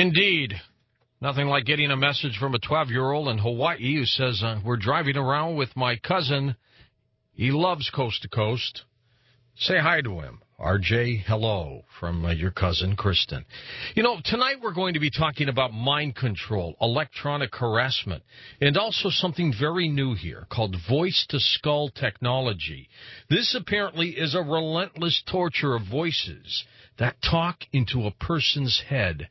Indeed. Nothing like getting a message from a 12-year-old in Hawaii who says, we're driving around with my cousin. He loves Coast to Coast. Say hi to him. RJ, hello, from your cousin, Kristen. You know, tonight we're going to be talking about mind control, electronic harassment, and also something very new here called voice-to-skull technology. This apparently is a relentless torture of voices that talk into a person's head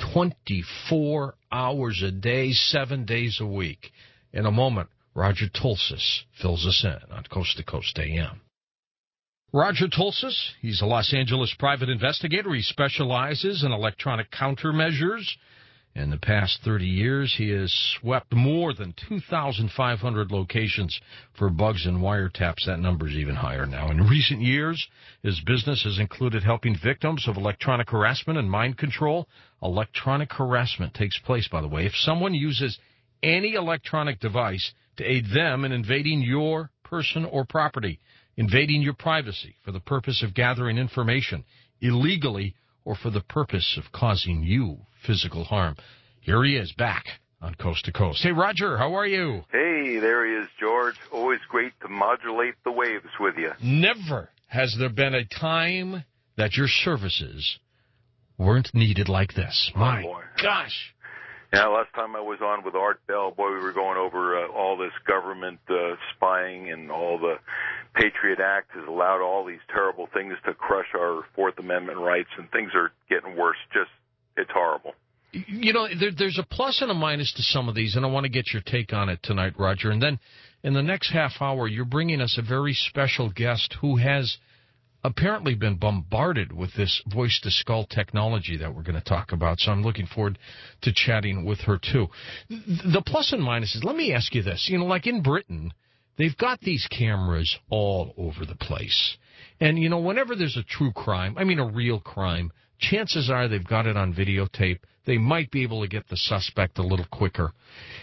24 hours a day, 7 days a week. In a moment, Roger Tulsis fills us in on Coast to Coast AM. Roger Tulsis, he's a Los Angeles private investigator. He specializes in electronic countermeasures. In the past 30 years, he has swept more than 2,500 locations for bugs and wiretaps. That number's even higher now. In recent years, his business has included helping victims of electronic harassment and mind control. Electronic harassment takes place, by the way, if someone uses any electronic device to aid them in invading your person or property, invading your privacy for the purpose of gathering information illegally or for the purpose of causing you physical harm. Here he is, back on Coast to Coast. Hey, Roger, how are you? Hey, there he is, George. Always great to modulate the waves with you. Never has there been a time that your services weren't needed like this. My gosh. Yeah, last time I was on with Art Bell, boy, we were going over all this government spying, and all the Patriot Act has allowed all these terrible things to crush our Fourth Amendment rights, and things are getting worse. Just, it's horrible. You know, there's a plus and a minus to some of these, and I want to get your take on it tonight, Roger. And then in the next half hour, you're bringing us a very special guest who has apparently been bombarded with this voice-to-skull technology that we're going to talk about, so I'm looking forward to chatting with her, too. The plus and minuses, let me ask you this. You know, like in Britain, they've got these cameras all over the place. And, you know, whenever there's a true crime, I mean a real crime, chances are they've got it on videotape. They might be able to get the suspect a little quicker.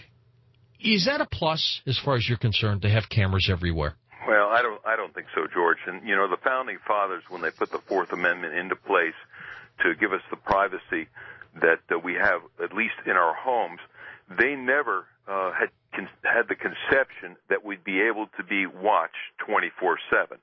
Is that a plus, as far as you're concerned, to have cameras everywhere? Well, I don't think so, George. And, you know, the Founding Fathers, when they put the Fourth Amendment into place to give us the privacy that we have, at least in our homes, they never had the conception that we'd be able to be watched 24/7.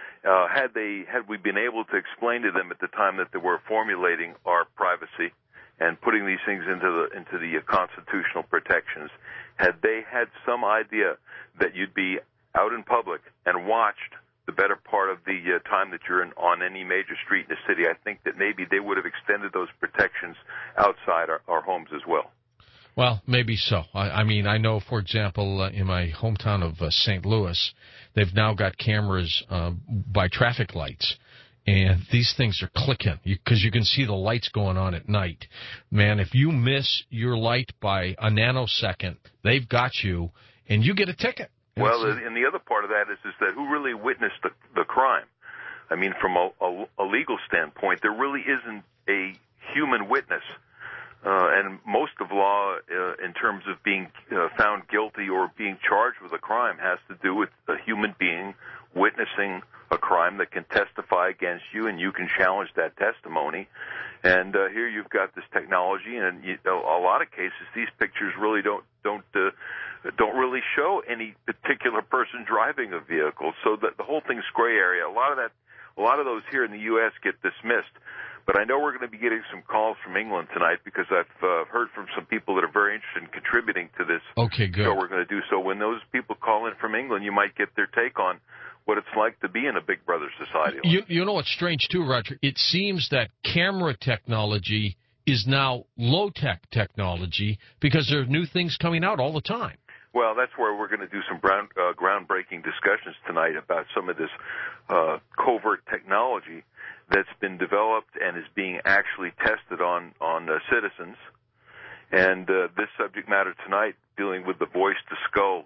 Had we been able to explain to them at the time that they were formulating our privacy and putting these things into the constitutional protections, had they had some idea that you'd be out in public and watched the better part of the time that you're on any major street in the city, I think that maybe they would have extended those protections outside our homes as well. Well, maybe so. I mean, I know, for example, in my hometown of St. Louis, they've now got cameras by traffic lights. And these things are clicking because you can see the lights going on at night. Man, if you miss your light by a nanosecond, they've got you, and you get a ticket. Well, and the other part of that is that who really witnessed the crime? I mean, from a legal standpoint, there really isn't a human witness. And most of law, in terms of being found guilty or being charged with a crime, has to do with a human being witnessing a crime that can testify against you, and you can challenge that testimony. And here you've got this technology, and a lot of cases, these pictures really don't really show any particular person driving a vehicle. So the whole thing's gray area. A lot of those here in the U.S. get dismissed. But I know we're going to be getting some calls from England tonight because I've heard from some people that are very interested in contributing to this. Okay, good. So we're going to do so. When those people call in from England, you might get their take on what it's like to be in a Big Brother society. You know what's strange, too, Roger? It seems that camera technology is now low-tech technology because there are new things coming out all the time. Well, that's where we're going to do some groundbreaking discussions tonight about some of this covert technology that's been developed and is being actually tested on citizens. And this subject matter tonight, dealing with the voice-to-skull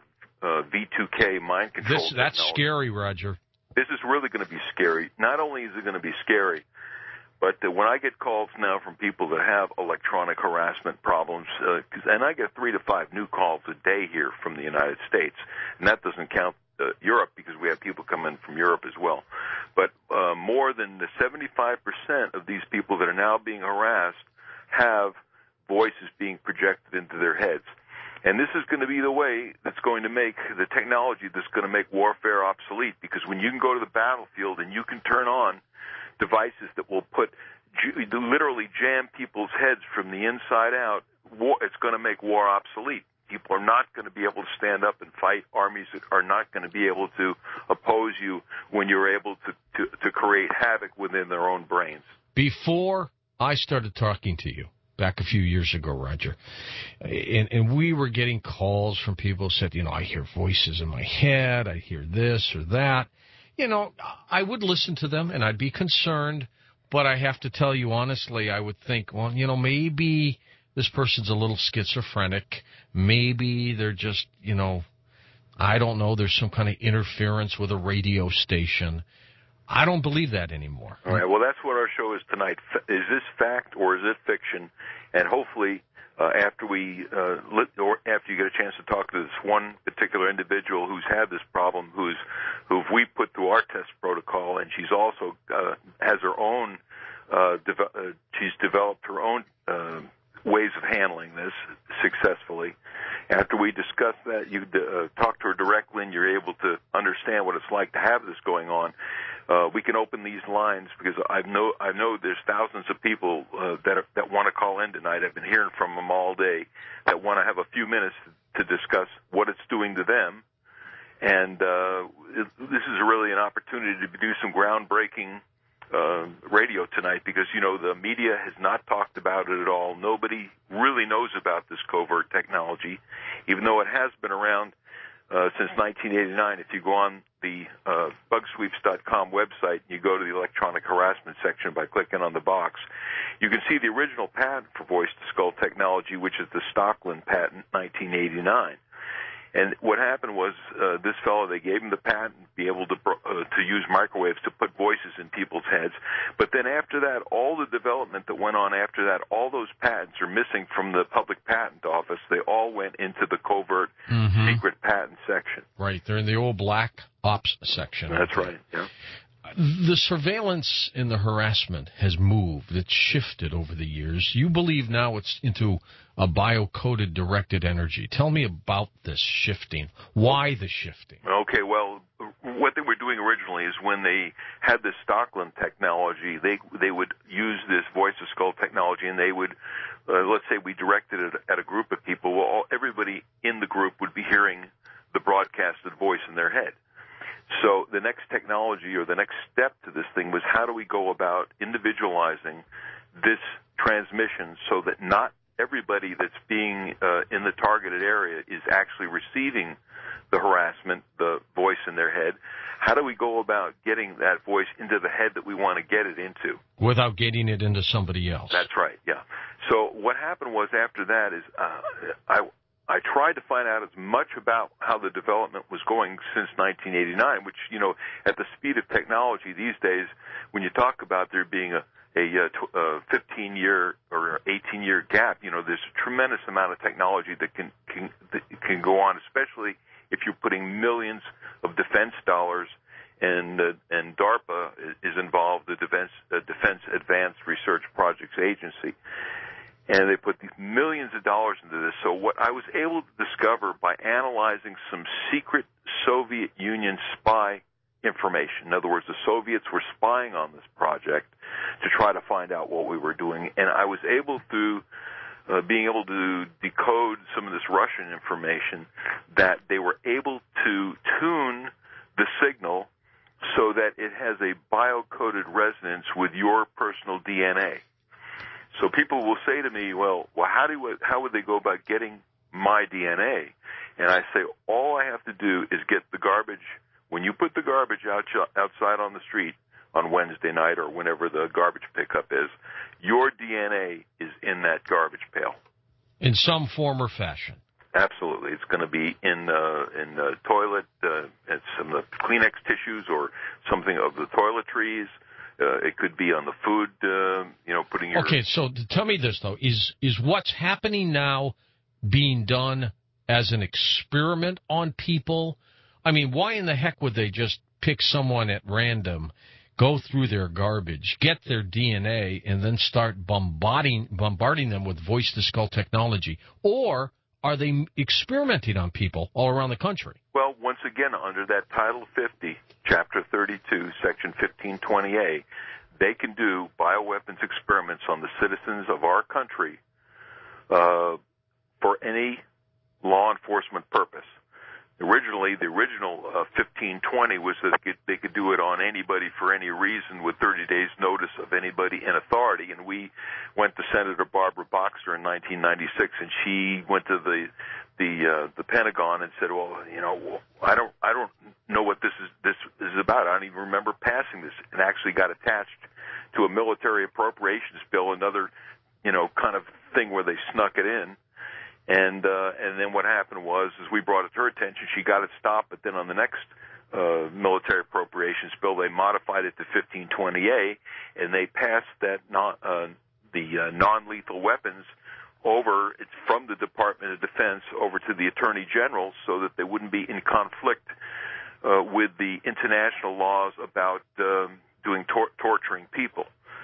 V2K mind control technology. That's scary, Roger. This is really going to be scary. Not only is it going to be scary, but when I get calls now from people that have electronic harassment problems, and I get 3 to 5 new calls a day here from the United States, and that doesn't count Europe because we have people come in from Europe as well. But more than 75% of these people that are now being harassed have voices being projected into their heads. And this is going to be the way that's going to make the technology that's going to make warfare obsolete, because when you can go to the battlefield and you can turn on devices that will literally jam people's heads from the inside out, it's going to make war obsolete. People are not going to be able to stand up and fight. Armies are not going to be able to oppose you when you're able to create havoc within their own brains. Before I started talking to you back a few years ago, Roger, and we were getting calls from people who said, I hear voices in my head, I hear this or that. I would listen to them and I'd be concerned, but I have to tell you honestly, I would think, well, maybe this person's a little schizophrenic. Maybe they're just, I don't know, there's some kind of interference with a radio station. I don't believe that anymore. All right, well, that's what our show is tonight. Is this fact or is it fiction? And hopefully, after you get a chance to talk to this one particular individual who's had this problem, who we put through our test protocol, and she's also has her own, she's developed her own ways of handling this successfully. After we discuss that, you talk to her directly, and you're able to understand what it's like to have this going on. We can open these lines because I know there's thousands of people that want to call in tonight. I've been hearing from them all day that want to have a few minutes to discuss what it's doing to them. And this is really an opportunity to do some groundbreaking radio tonight, because the media has not talked about it at all. Nobody really knows about this covert technology, even though it has been around since 1989. If you go on the bugsweeps.com website and you go to the electronic harassment section by clicking on the box, you can see the original patent for voice-to-skull technology, which is the Stocklin patent, 1989. And what happened was this fellow, they gave him the patent to be able to use microwaves to put voices in people's heads. But then after that, all the development that went on after that, all those patents are missing from the public patent office. They all went into the covert secret patent section. Right. They're in the old black ops section. That's right, yeah. The surveillance and the harassment has moved. It's shifted over the years. You believe now it's into a bio-coded directed energy. Tell me about this shifting. Why the shifting? Okay, well, what they were doing originally is when they had this Stocklin technology, they would use this voice-to-skull technology, and they would, let's say we directed it at a group of people. Well, everybody in the group would be hearing the broadcasted voice in their head. So the next technology, or the next step to this thing, was how do we go about individualizing this transmission so that not everybody that's being in the targeted area is actually receiving the harassment, the voice in their head. How do we go about getting that voice into the head that we want to get it into? Without getting it into somebody else. That's right, yeah. So what happened was, after that is I tried to find out as much about how the development was going since 1989, which, at the speed of technology these days, when you talk about there being a 15-year or 18-year gap, there's a tremendous amount of technology that can go on, especially if you're putting millions of defense dollars, and DARPA is involved, the Defense Advanced Research Projects Agency. And they put these millions of dollars into this. So what I was able to discover by analyzing some secret Soviet Union spy information, in other words, the Soviets were spying on this project to try to find out what we were doing, and I was able to, being able to decode some of this Russian information, that they were able to tune the signal so that it has a bio-coded resonance with your personal DNA. So people will say to me, well, how would they go about getting my DNA? And I say, all I have to do is get the garbage. When you put the garbage outside on the street on Wednesday night or whenever the garbage pickup is, your DNA is in that garbage pail. In some form or fashion. Absolutely. It's going to be in the toilet, and some of the Kleenex tissues or something of the toiletries. It could be on the food, putting your... Okay, so tell me this, though. Is what's happening now being done as an experiment on people? I mean, why in the heck would they just pick someone at random, go through their garbage, get their DNA, and then start bombarding them with voice-to-skull technology? Or are they experimenting on people all around the country? Well, once again, under that Title 50, Chapter 32, Section 1520A, they can do bioweapons experiments on the citizens of our country for any law enforcement purpose. Originally, the original 1520 was that they could do it on anybody for any reason with 30 days notice of anybody in authority. And we went to Senator Barbara Boxer in 1996, and she went to the Pentagon and said, "Well, you know, I don't know what this is about. I don't even remember passing this." And actually got attached to a military appropriations bill, another, you know, kind of thing where they snuck it in. And then what happened was, as we brought it to her attention, she got it stopped. But then on the next military appropriations bill, they modified it to 1520A, and they passed that non-lethal weapons over. It's from the Department of Defense over to the Attorney General, so that they wouldn't be in conflict with the international laws about torturing people.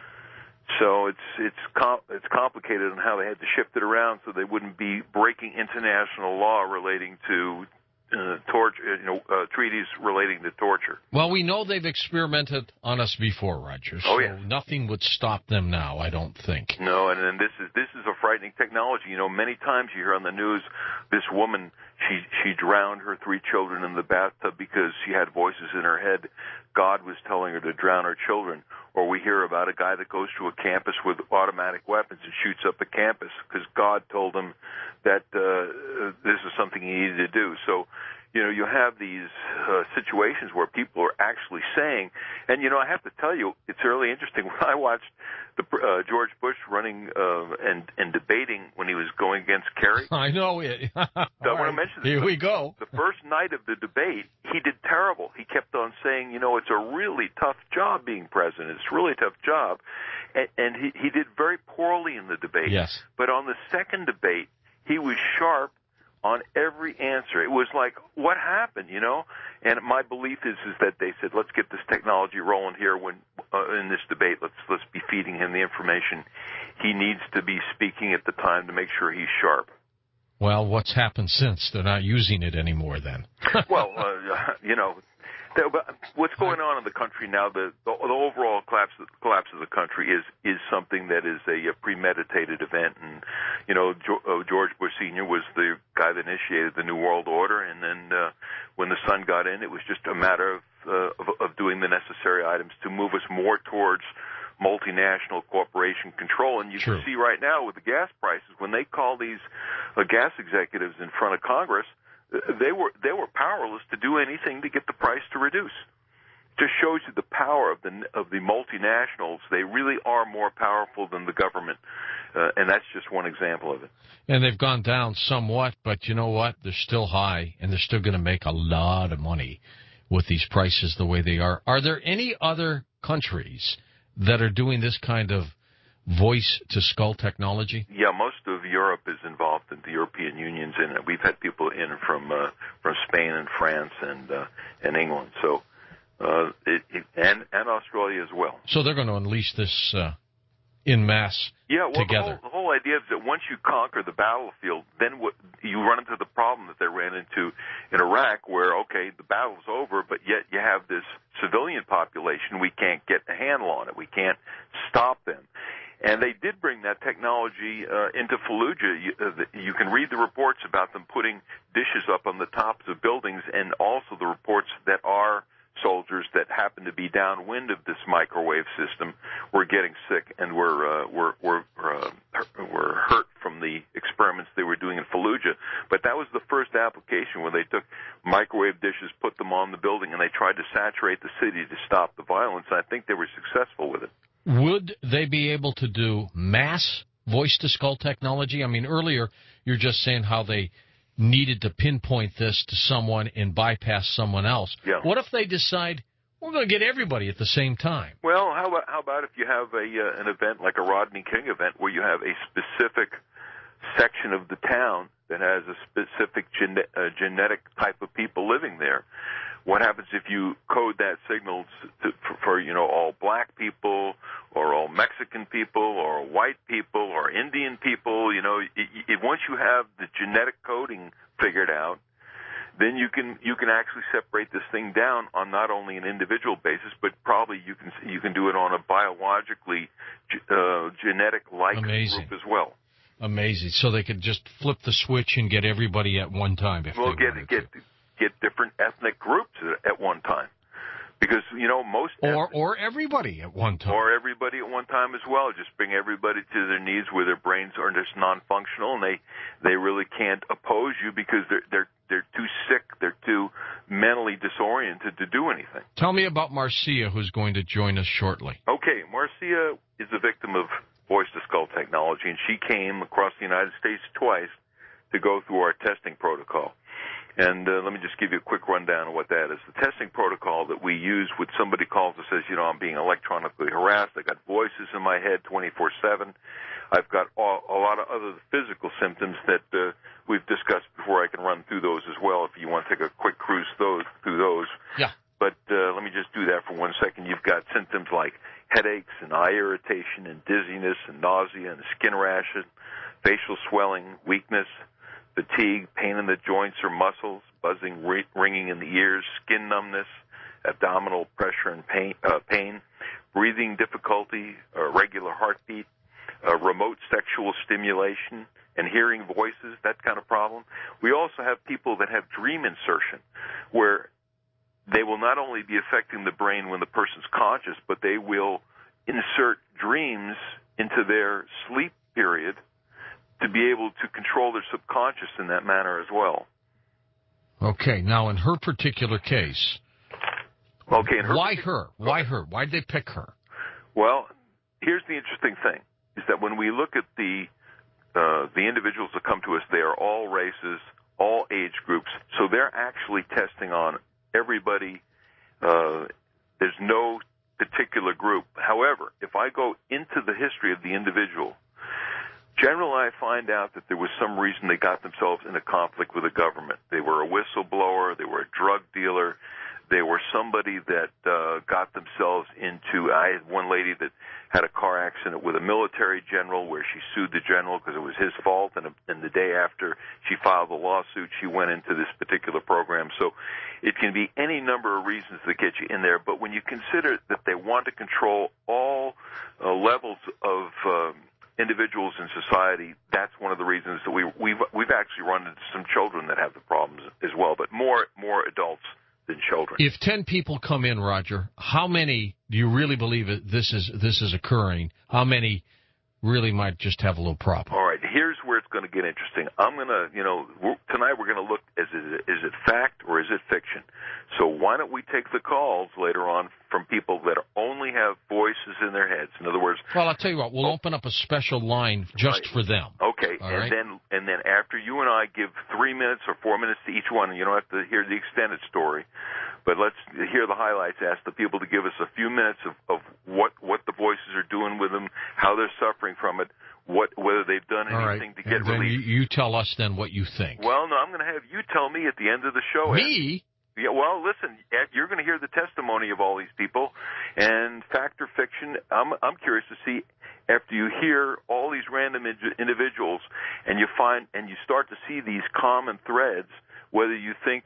So it's complicated on how they had to shift it around so they wouldn't be breaking international law relating to torture, treaties relating to torture. Well, we know they've experimented on us before, Roger. So nothing would stop them now, I don't think. No, and this is a frightening technology. You know, many times you hear on the news this woman, she drowned her 3 children in the bathtub because she had voices in her head. God was telling her to drown her children. Or we hear about a guy that goes to a campus with automatic weapons and shoots up the campus because God told him that this is something he needed to do. So, you know, you have these situations where people are actually saying, and, you know, I have to tell you, it's really interesting. When I watched George Bush running and debating when he was going against Kerry. I know it. I want to mention this. Here we go. The first night of the debate, he did terrible. He kept on saying, you know, it's a really tough job being president. It's a really tough job. And he did very poorly in the debate. Yes. But on the second debate, he was sharp on every answer. It was like, what happened, you know? And my belief is that they said, let's get this technology rolling here when in this debate. Let's be feeding him the information he needs to be speaking at the time to make sure he's sharp. Well, what's happened since? They're not using it anymore then. Well, you know, what's going on in the country now, the overall collapse of the country is something that is a premeditated event. And, you know, George Bush Sr. was the guy that initiated the New World Order. And then when the son got in, it was just a matter of doing the necessary items to move us more towards multinational corporation control. And you can see right now with the gas prices, when they call these gas executives in front of Congress, they were powerless to do anything to get the price to reduce. Just shows you the power of the multinationals. They really are more powerful than the government, and that's just one example of it. And they've gone down somewhat, but you know what? They're still high, and they're still going to make a lot of money with these prices the way they are. Are there any other countries that are doing this kind of voice-to-skull technology? Yeah, most of Europe is involved in the European Union's in it. We've had people in from Spain and France and England, so and Australia as well. So they're going to unleash this in masse together. The whole idea is that once you conquer the battlefield, then you run into the problem that they ran into in Iraq, where, okay, the battle's over, but yet you have this civilian population. We can't get a handle on it. We can't stop them. And they did bring that technology into Fallujah. You can read the reports about them putting dishes up on the tops of buildings, and also the reports that our soldiers that happen to be downwind of this microwave system were getting sick and were hurt from the experiments they were doing in Fallujah. But that was the first application where they took microwave dishes, put them on the building, and they tried to saturate the city to stop the violence. I think they were successful with it. Would they be able to do mass voice-to-skull technology? I mean, earlier you're just saying how they needed to pinpoint this to someone and bypass someone else. Yeah. What if they decide we're going to get everybody at the same time? Well, how about if you have an event like a Rodney King event where you have a specific section of the town that has a specific genetic type of people living there. What happens if you code that signal for all black people or all Mexican people or white people or Indian people? Once you have the genetic coding figured out, then you can actually separate this thing down on not only an individual basis, but probably you can do it on a biologically genetic-like group as well. Amazing. So they could just flip the switch and get everybody at one time if they wanted to. Get different ethnic groups at one time, because most or everybody at one time, or everybody at one time as well. Just bring everybody to their knees where their brains are just non-functional and they really can't oppose you because they're too sick, they're too mentally disoriented to do anything. Tell me about Marcia, who's going to join us shortly. Okay, Marcia is a victim of voice-to-skull technology, and she came across the United States twice to go through our testing protocol. And let me just give you a quick rundown of what that is. The testing protocol that we use when somebody calls and says, I'm being electronically harassed, I got voices in my head 24/7, I've got a lot of other physical symptoms that we've discussed before. I can run through those as well if you want to take a quick cruise through those. Yeah. But let me just do that for 1 second. You've got symptoms like headaches and eye irritation and dizziness and nausea and skin rashes, facial swelling, weakness, fatigue, pain in the joints or muscles, buzzing, ringing in the ears, skin numbness, abdominal pressure and pain, breathing difficulty, irregular heartbeat, remote sexual stimulation, and hearing voices, that kind of problem. We also have people that have dream insertion, where they will not only be affecting the brain when the person's conscious, but they will insert dreams into their sleep period to be able to control their subconscious in that manner as well. Okay, now in her particular case, why her? Why her? Why'd they pick her? Well, here's the interesting thing, is that when we look at the individuals that come to us, they are all races, all age groups, so they're actually testing on everybody. There's no particular group. However, if I go into the history of the individual, generally, I find out that there was some reason they got themselves in a conflict with the government. They were a whistleblower. They were a drug dealer. They were somebody that got themselves into. I had one lady that had a car accident with a military general where she sued the general because it was his fault, and the day after she filed the lawsuit, she went into this particular program. So it can be any number of reasons that get you in there, but when you consider that they want to control all levels of individuals in society, that's one of the reasons that we've actually run into some children that have the problems as well, but more adults than children. If 10 people come in, Roger, how many do you really believe this is occurring? How many really might just have a little problem? All right, here's where it's going to get interesting. I'm going to, tonight we're going to look, is it fact or is it fiction? So why don't we take the calls later on from people that only have voices in their heads? In other words, well, I'll tell you what, we'll open up a special line just for them. Okay, and then after you and I give 3 minutes or 4 minutes to each one, and you don't have to hear the extended story, but let's hear the highlights. Ask the people to give us a few minutes of what the voices are doing with them, how they're suffering from it, whether they've done anything to get relief. You tell us then what you think. Well, no, I'm going to have you tell me at the end of the show. Me? Yeah, well, listen, you're going to hear the testimony of all these people, and fact or fiction, I'm curious to see, after you hear all these random individuals and you start to see these common threads, whether you think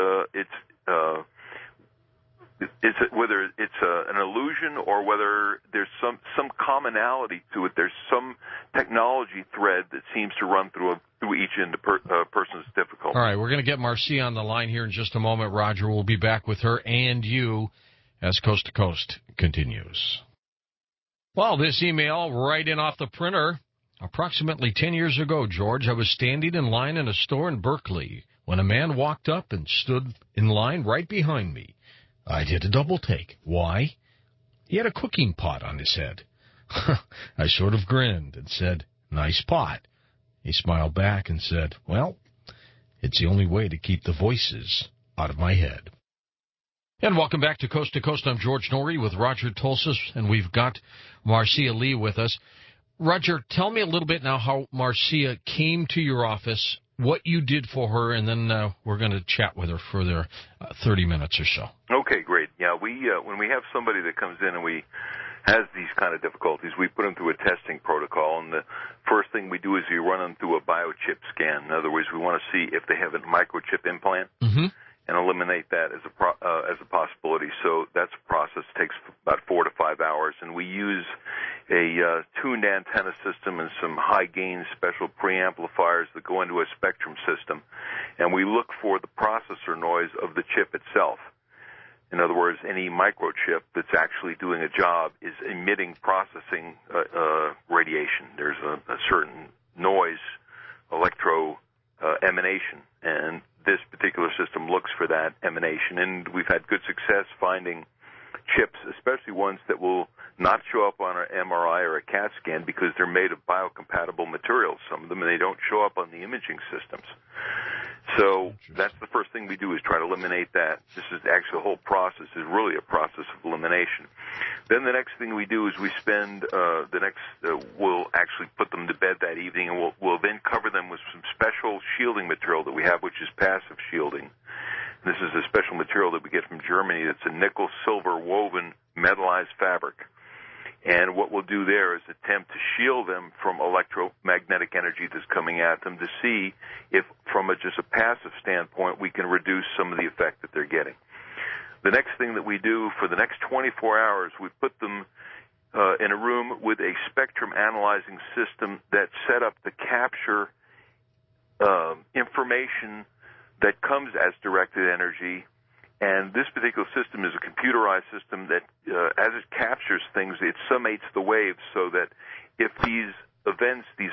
whether it's an illusion or whether there's some commonality to it. There's some technology thread that seems to run through each person's difficulty. All right, we're going to get Marcia on the line here in just a moment. Roger, we'll be back with her and you as Coast to Coast continues. Well, this email right in off the printer. Approximately 10 years ago, George, I was standing in line in a store in Berkeley when a man walked up and stood in line right behind me. I did a double take. Why? He had a cooking pot on his head. I sort of grinned and said, "Nice pot." He smiled back and said, "Well, it's the only way to keep the voices out of my head." And welcome back to Coast. I'm George Norrie with Roger Tulsis, and we've got Marcia Lee with us. Roger, tell me a little bit now how Marcia came to your office, what you did for her, and then we're going to chat with her for their 30 minutes or so. Okay, great. Yeah, when we have somebody that comes in and has these kind of difficulties, we put them through a testing protocol, and the first thing we do is we run them through a biochip scan. In other words, we want to see if they have a microchip implant. Mm-hmm. And eliminate that as a possibility. So that's a process that takes about 4 to 5 hours, and we use a tuned antenna system and some high-gain special preamplifiers that go into a spectrum system, and we look for the processor noise of the chip itself. In other words, any microchip that's actually doing a job is emitting processing radiation. There's a certain noise, electro emanation, and this particular system looks for that emanation, and we've had good success finding chips, especially ones that will not show up on an MRI or a CAT scan because they're made of biocompatible materials. Some of them, they don't show up on the imaging systems. So that's the first thing we do is try to eliminate that. This is actually the whole process is really a process of elimination. Then the next thing we do is we spend we'll actually put them to bed that evening, and we'll then cover them with some special shielding material that we have, which is passive shielding. This is a special material that we get from Germany. It's a nickel-silver woven metallized fabric. And what we'll do there is attempt to shield them from electromagnetic energy that's coming at them to see if, from just a passive standpoint, we can reduce some of the effect that they're getting. The next thing that we do for the next 24 hours, we put them in a room with a spectrum analyzing system that's set up to capture information that comes as directed energy. And this particular system is a computerized system that, as it captures things, it summates the waves so that if these events, these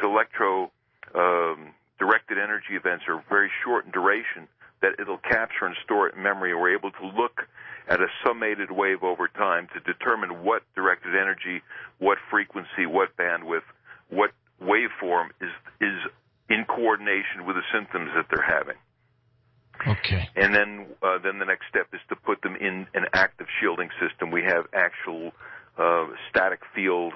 directed energy events are very short in duration, that it'll capture and store it in memory. We're able to look at a summated wave over time to determine what directed energy, what frequency, what bandwidth, what waveform is in coordination with the symptoms that they're having. Okay. And then the next step is to put them in an active shielding system. We have actual static field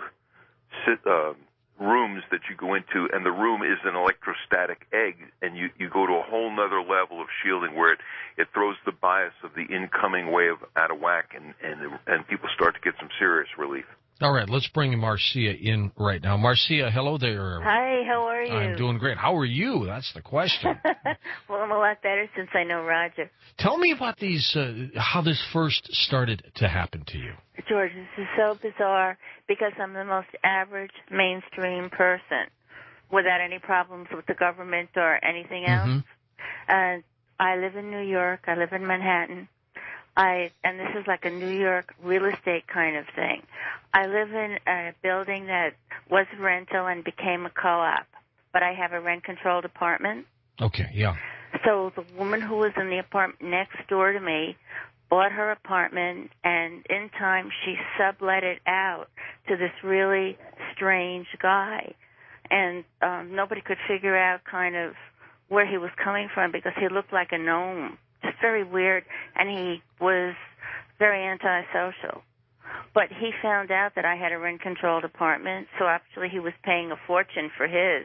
rooms that you go into, and the room is an electrostatic egg, and you go to a whole nother level of shielding where it throws the bias of the incoming wave out of whack, and people start to get some serious relief. All right, let's bring Marcia in right now. Marcia, hello there. Hi, how are you? I'm doing great. How are you? That's the question. Well, I'm a lot better since I know Roger. Tell me about these, how this first started to happen to you. George, this is so bizarre because I'm the most average mainstream person without any problems with the government or anything else. Mm-hmm. And I live in New York. I live in Manhattan. And this is like a New York real estate kind of thing. I live in a building that was rental and became a co-op, but I have a rent-controlled apartment. Okay, yeah. So the woman who was in the apartment next door to me bought her apartment, and in time she sublet it out to this really strange guy. And nobody could figure out kind of where he was coming from because he looked like a gnome. Just very weird, and he was very antisocial. But he found out that I had a rent-controlled apartment, so actually he was paying a fortune for his.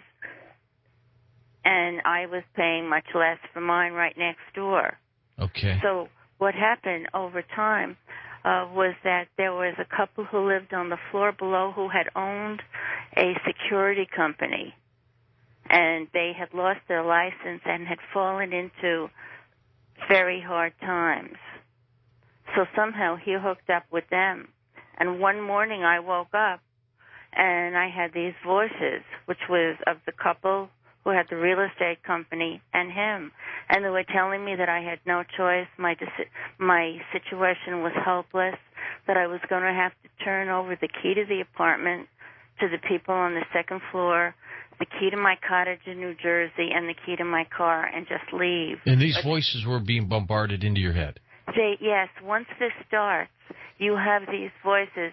And I was paying much less for mine right next door. Okay. So what happened over time was that there was a couple who lived on the floor below who had owned a security company, and they had lost their license and had fallen into very hard times. So somehow he hooked up with them. And one morning I woke up and I had these voices, which was of the couple who had the real estate company and him. And they were telling me that I had no choice, my situation was hopeless, that I was going to have to turn over the key to the apartment to the people on the second floor, the key to my cottage in New Jersey, and the key to my car, and just leave. And these voices were being bombarded into your head? Yes, once this starts, you have these voices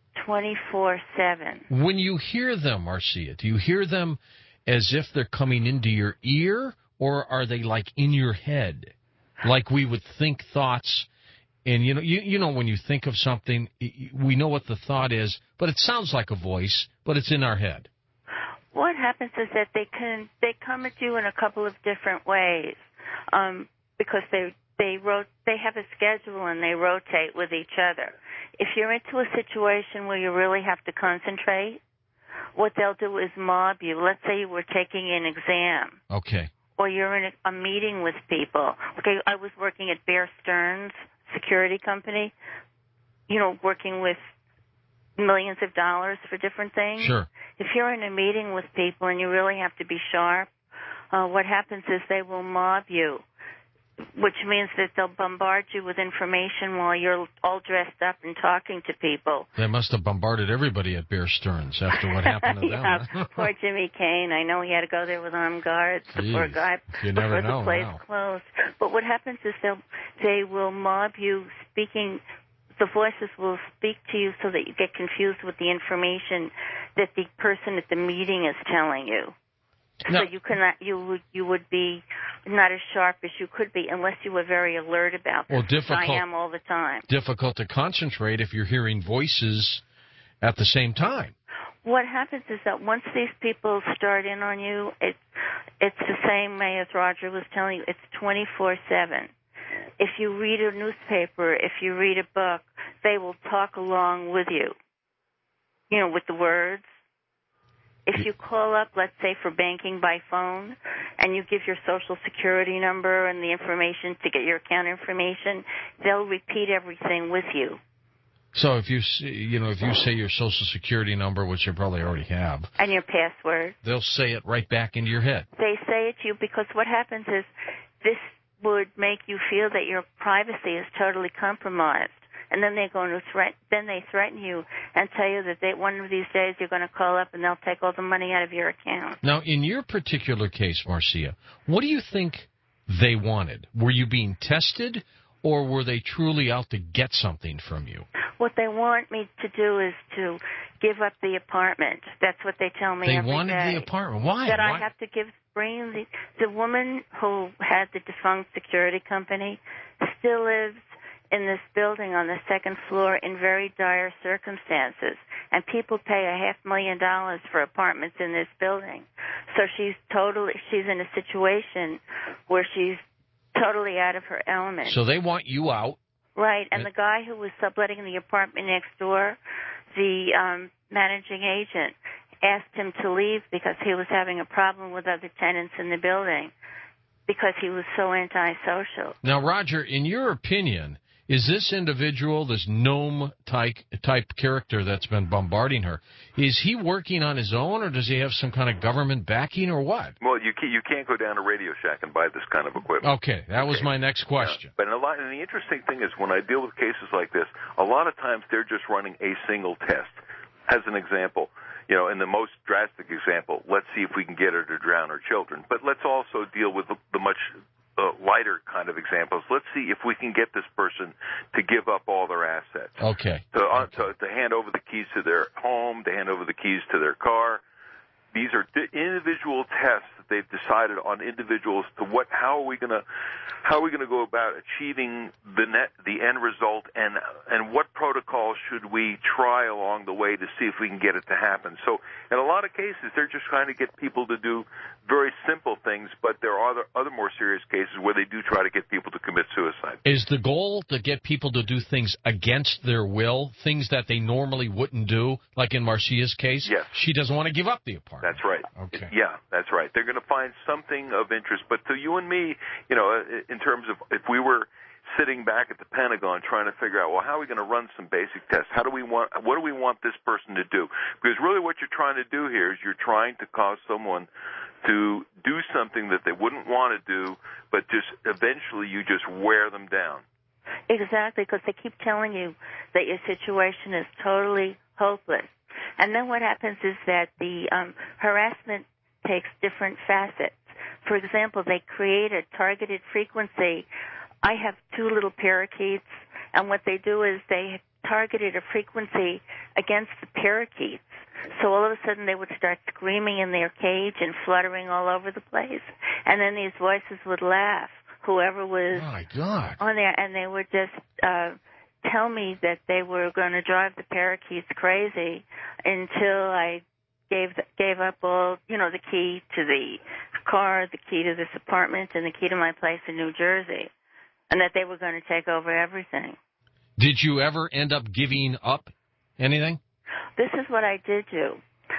24/7. When you hear them, Marcia, do you hear them as if they're coming into your ear, or are they like in your head? Like we would think thoughts, and you know when you think of something, we know what the thought is, but it sounds like a voice, but it's in our head. What happens is that they come at you in a couple of different ways, because they have a schedule and they rotate with each other. If you're into a situation where you really have to concentrate, what they'll do is mob you. Let's say you were taking an exam. Okay. Or you're in a meeting with people. Okay, I was working at Bear Stearns Security Company, working with millions of dollars for different things. Sure. If you're in a meeting with people and you really have to be sharp, what happens is they will mob you, which means that they'll bombard you with information while you're all dressed up and talking to people. They must have bombarded everybody at Bear Stearns after what happened to them. Poor Jimmy Kane. I know he had to go there with armed guards, the poor guy, before the place closed. But what happens is they will mob you speaking. The voices will speak to you so that you get confused with the information that the person at the meeting is telling you. No. So you would be not as sharp as you could be unless you were very alert about this. Difficult. I am all the time. Difficult to concentrate if you're hearing voices at the same time. What happens is that once these people start in on you, it's the same way as Roger was telling you. It's 24/7. If you read a newspaper, if you read a book, they will talk along with you, with the words. If you call up, let's say, for banking by phone, and you give your Social Security number and the information to get your account information, they'll repeat everything with you. So if you say your Social Security number, which you probably already have, and your password, they'll say it right back into your head. They say it to you because what happens is this would make you feel that your privacy is totally compromised. And then they're going to threaten you and tell you that one of these days you're going to call up and they'll take all the money out of your account. Now, in your particular case, Marcia, what do you think they wanted? Were you being tested, or were they truly out to get something from you? What they want me to do is to give up the apartment. That's what they tell me every day. They wanted the apartment. Why? That I have to bring the woman who had the defunct security company still lives in this building on the second floor in very dire circumstances, and people pay $500,000 for apartments in this building. So she's in a situation where she's totally out of her element. So they want you out. Right, and the guy who was subletting the apartment next door, the managing agent, asked him to leave because he was having a problem with other tenants in the building because he was so antisocial. Now, Roger, in your opinion, is this individual, this gnome-type character that's been bombarding her, is he working on his own, or does he have some kind of government backing, or what? Well, you can't go down to Radio Shack and buy this kind of equipment. Okay, that was my next question. Yeah. But and the interesting thing is when I deal with cases like this, a lot of times they're just running a single test. As an example, in the most drastic example, let's see if we can get her to drown her children. But let's also deal with the much lighter kind of examples. Let's see if we can get this person to give up all their assets. Okay. To hand over the keys to their home, to hand over the keys to their car. These are individual tests that they've decided on individuals to how are we going to go about achieving the end result, and what protocols should we try along the way to see if we can get it to happen. So in a lot of cases, they're just trying to get people to do very simple things, but there are other more serious cases where they do try to get people to commit suicide. Is the goal to get people to do things against their will, things that they normally wouldn't do, like in Marcia's case? Yes. She doesn't want to give up the apartment. That's right. Okay. Yeah, that's right. They're going to find something of interest. But to you and me, in terms of if we were sitting back at the Pentagon trying to figure out, well, how are we going to run some basic tests? What do we want this person to do? Because really what you're trying to do here is you're trying to cause someone to do something that they wouldn't want to do, but just eventually you just wear them down. Exactly, because they keep telling you that your situation is totally hopeless. And then what happens is that the harassment takes different facets. For example, they create a targeted frequency. I have 2 little parakeets, and what they do is they targeted a frequency against the parakeets. So all of a sudden they would start screaming in their cage and fluttering all over the place. And then these voices would laugh, whoever was on there, and they would just tell me that they were going to drive the parakeets crazy until I gave up all, the key to the car, the key to this apartment, and the key to my place in New Jersey, and that they were going to take over everything. Did you ever end up giving up anything? This is what I did do.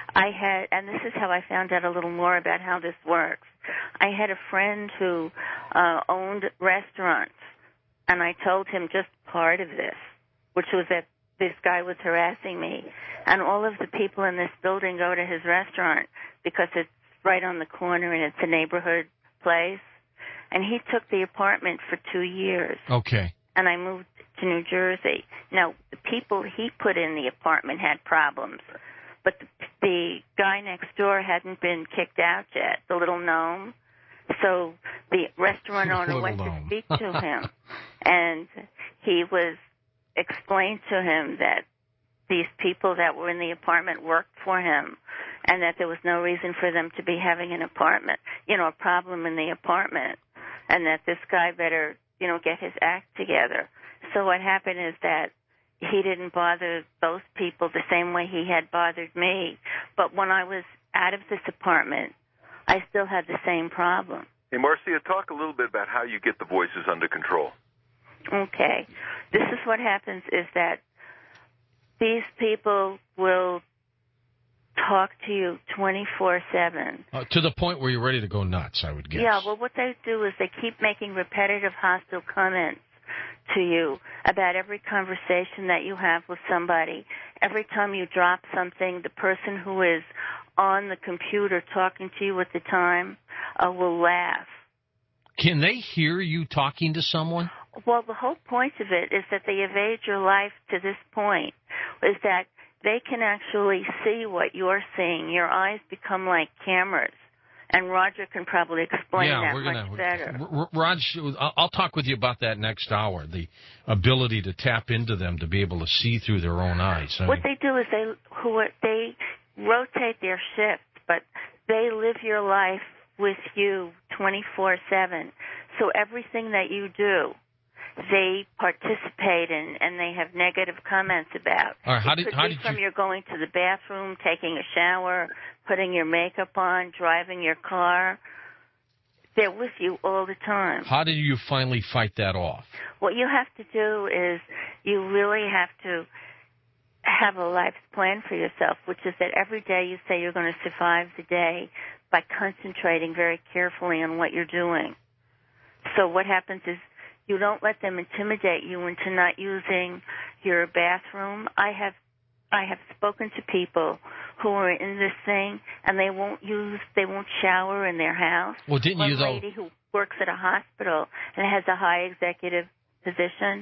And this is how I found out a little more about how this works. I had a friend who owned restaurants, and I told him just part of this, which was that this guy was harassing me. And all of the people in this building go to his restaurant because it's right on the corner and it's a neighborhood place. And he took the apartment for 2 years. Okay. And I moved to New Jersey. Now, the people he put in the apartment had problems, but the guy next door hadn't been kicked out yet, the little gnome. So the restaurant owner went to speak to him, and he was explained to him that these people that were in the apartment worked for him, and that there was no reason for them to be having an apartment, a problem in the apartment, and that this guy better, get his act together. So what happened is that he didn't bother those people the same way he had bothered me. But when I was out of this apartment, I still had the same problem. Hey, Marcia, talk a little bit about how you get the voices under control. Okay. This is what happens is that these people will talk to you 24/7. To the point where you're ready to go nuts, I would guess. Yeah, well, what they do is they keep making repetitive hostile comments to you about every conversation that you have with somebody. Every time you drop something, the person who is on the computer talking to you at the time will laugh. Can they hear you talking to someone? Well, the whole point of it is that they evade your life to this point, is that they can actually see what you're seeing. Your eyes become like cameras. And Roger can probably explain much better. Raj, I'll talk with you about that next hour, the ability to tap into them to be able to see through their own eyes. What they do is they rotate their shift, but they live your life with you 24/7. So everything that you do, they participate in, and they have negative comments about. All right, how did you're going to the bathroom, taking a shower, putting your makeup on, driving your car. They're with you all the time. How did you finally fight that off? What you have to do is you really have to have a life plan for yourself, which is that every day you say you're going to survive the day by concentrating very carefully on what you're doing. So what happens is you don't let them intimidate you into not using your bathroom. I have spoken to people who are in this thing, and they won't shower in their house. Well, didn't you, though? One lady who works at a hospital and has a high executive position,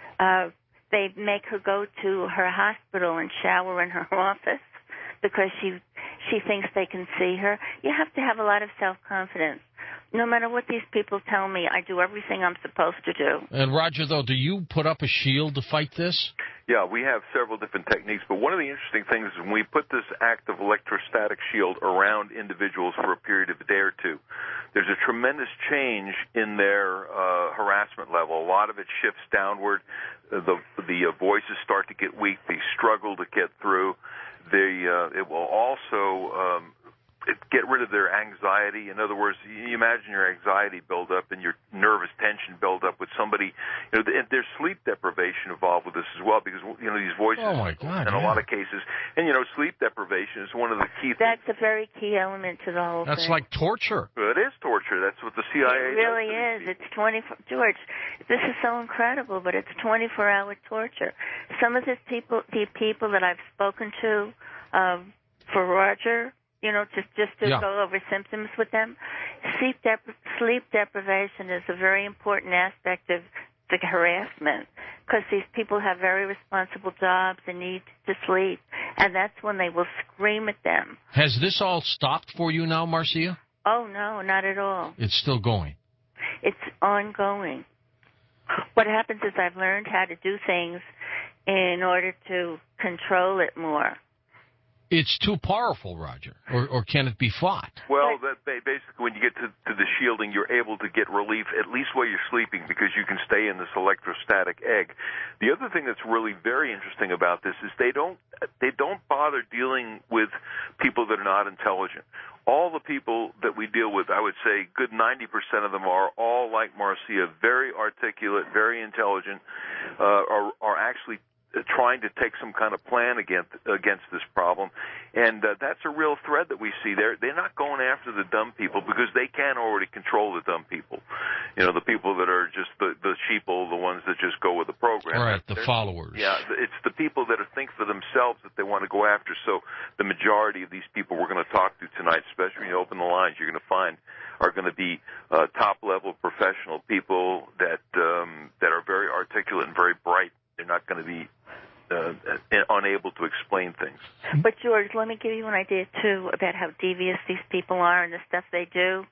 they make her go to her hospital and shower in her office because she thinks they can see her. You have to have a lot of self-confidence. No matter what these people tell me, I do everything I'm supposed to do. And Roger, though, do you put up a shield to fight this? Yeah, we have several different techniques, but one of the interesting things is when we put this active electrostatic shield around individuals for a period of a day or two, there's a tremendous change in their harassment level. A lot of it shifts downward. The voices start to get weak. They struggle to get through. It will also get rid of their anxiety. In other words, you imagine your anxiety build up and your nervous tension build up with somebody. There's sleep deprivation involved with this as well because these voices. Oh my God! In a lot of cases, and sleep deprivation is one of the key things. That's a very key element to the whole thing. That's like torture. It is torture. That's what the CIA. It really is. It's 24. George, this is so incredible, but it's 24-hour torture. Some of the people that I've spoken to, for Roger. Just to go over symptoms with them. Sleep deprivation is a very important aspect of the harassment because these people have very responsible jobs and need to sleep, and that's when they will scream at them. Has this all stopped for you now, Marcia? Oh, no, not at all. It's still going. It's ongoing. What happens is I've learned how to do things in order to control it more. It's too powerful, Roger, or can it be fought? Well, basically, when you get to the shielding, you're able to get relief at least while you're sleeping because you can stay in this electrostatic egg. The other thing that's really very interesting about this is they don't bother dealing with people that are not intelligent. All the people that we deal with, I would say, good 90% of them are all like Marcia, very articulate, very intelligent, are actually trying to take some kind of plan against this problem, and that's a real thread that we see. They're not going after the dumb people because they can already control the dumb people. You know, the people that are just the sheeple, the ones that just go with the program. Right, the followers. Yeah, it's the people that think for themselves that they want to go after. So the majority of these people we're going to talk to tonight, especially when you open the lines, you're going to find are going to be top-level professional people that are very articulate and very bright. They're not going to be unable to explain things. But, George, let me give you an idea, too, about how devious these people are and the stuff they do.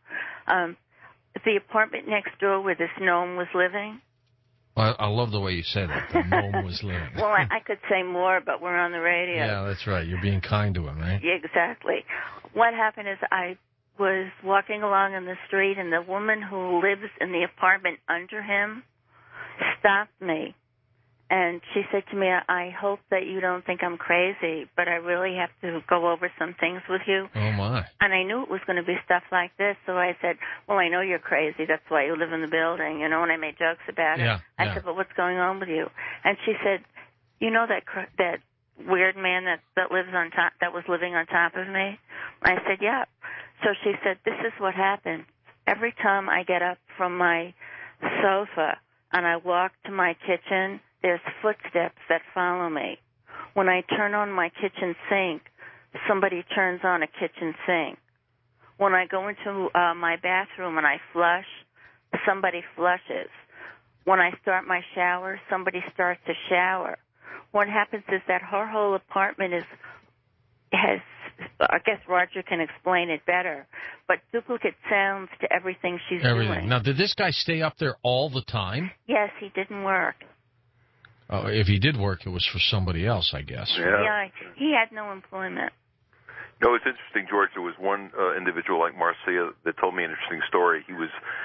The apartment next door where this gnome was living. I love the way you said it. The gnome was living. Well, I could say more, but we're on the radio. Yeah, that's right. You're being kind to him, right? Yeah, exactly. What happened is I was walking along in the street, and the woman who lives in the apartment under him stopped me. And she said to me, I hope that you don't think I'm crazy, but I really have to go over some things with you. Oh, my. And I knew it was going to be stuff like this, so I said, well, I know you're crazy. That's why you live in the building, you know, and I made jokes about it. I said, but what's going on with you? And she said, you know that weird man that lives on top, that was living on top of me? I said, yeah. So she said, this is what happened. Every time I get up from my sofa and I walk to my kitchen, there's footsteps that follow me. When I turn on my kitchen sink, somebody turns on a kitchen sink. When I go into my bathroom and I flush, somebody flushes. When I start my shower, somebody starts to shower. What happens is that her whole apartment has, I guess Roger can explain it better, but duplicate sounds to everything she's doing. Now, did this guy stay up there all the time? Yes, he didn't work. Oh, if he did work, it was for somebody else, I guess. Yeah, he had no employment. No, it's interesting, George. There was one individual like Marcia that told me an interesting story. He was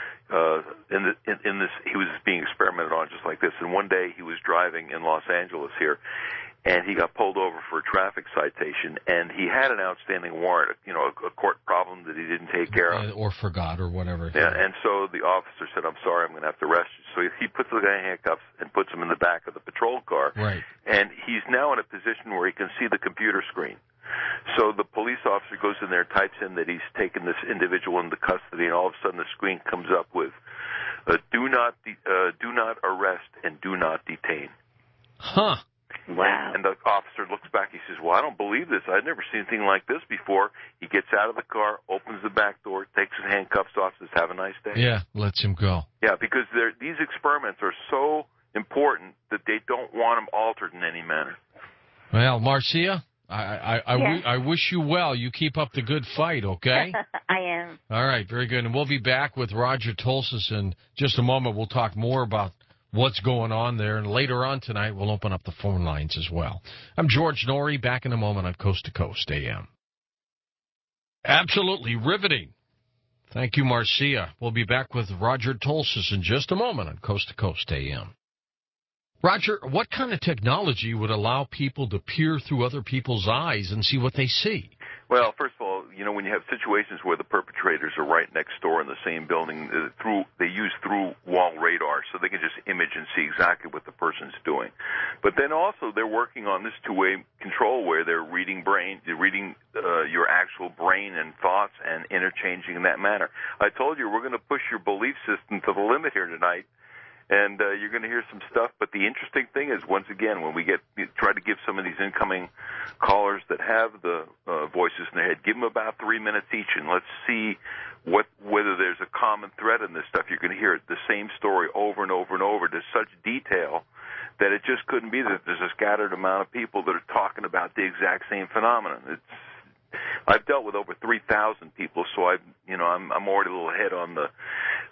he was being experimented on just like this. And one day he was driving in Los Angeles here, and he got pulled over for a traffic citation. And he had an outstanding warrant, a court problem that he didn't take care of, or forgot, or whatever. Yeah, and so the officer said, "I'm sorry, I'm going to have to arrest you." So he puts the guy in handcuffs and puts him in the back of the patrol car. Right. And he's now in a position where he can see the computer screen. So the police officer goes in there, types in that he's taken this individual into custody, and all of a sudden the screen comes up with, do not arrest and do not detain. Huh. Wow. And the officer looks back. He says, well, I don't believe this. I've never seen anything like this before. He gets out of the car, opens the back door, takes his handcuffs off, says, have a nice day. Yeah, lets him go. Yeah, because these experiments are so important that they don't want them altered in any manner. Well, Marcia, I wish you well. You keep up the good fight, okay? I am. All right, very good. And we'll be back with Roger Tolsis in just a moment. We'll talk more about what's going on there. And later on tonight, we'll open up the phone lines as well. I'm George Norrie, back in a moment on Coast to Coast AM. Absolutely riveting. Thank you, Marcia. We'll be back with Roger Tolsis in just a moment on Coast to Coast AM. Roger, what kind of technology would allow people to peer through other people's eyes and see what they see? Well, first of all, when you have situations where the perpetrators are right next door in the same building, they use through-wall radar, so they can just image and see exactly what the person's doing. But then also they're working on this two-way control where they're reading your actual brain and thoughts and interchanging in that manner. I told you we're going to push your belief system to the limit here tonight. And you're going to hear some stuff, but the interesting thing is, once again, when we try to give some of these incoming callers that have the voices in their head, give them about 3 minutes each, and let's see whether there's a common thread in this stuff. You're going to hear the same story over and over and over to such detail that it just couldn't be that there's a scattered amount of people that are talking about the exact same phenomenon. I've dealt with over 3,000 people, so I'm already a little ahead on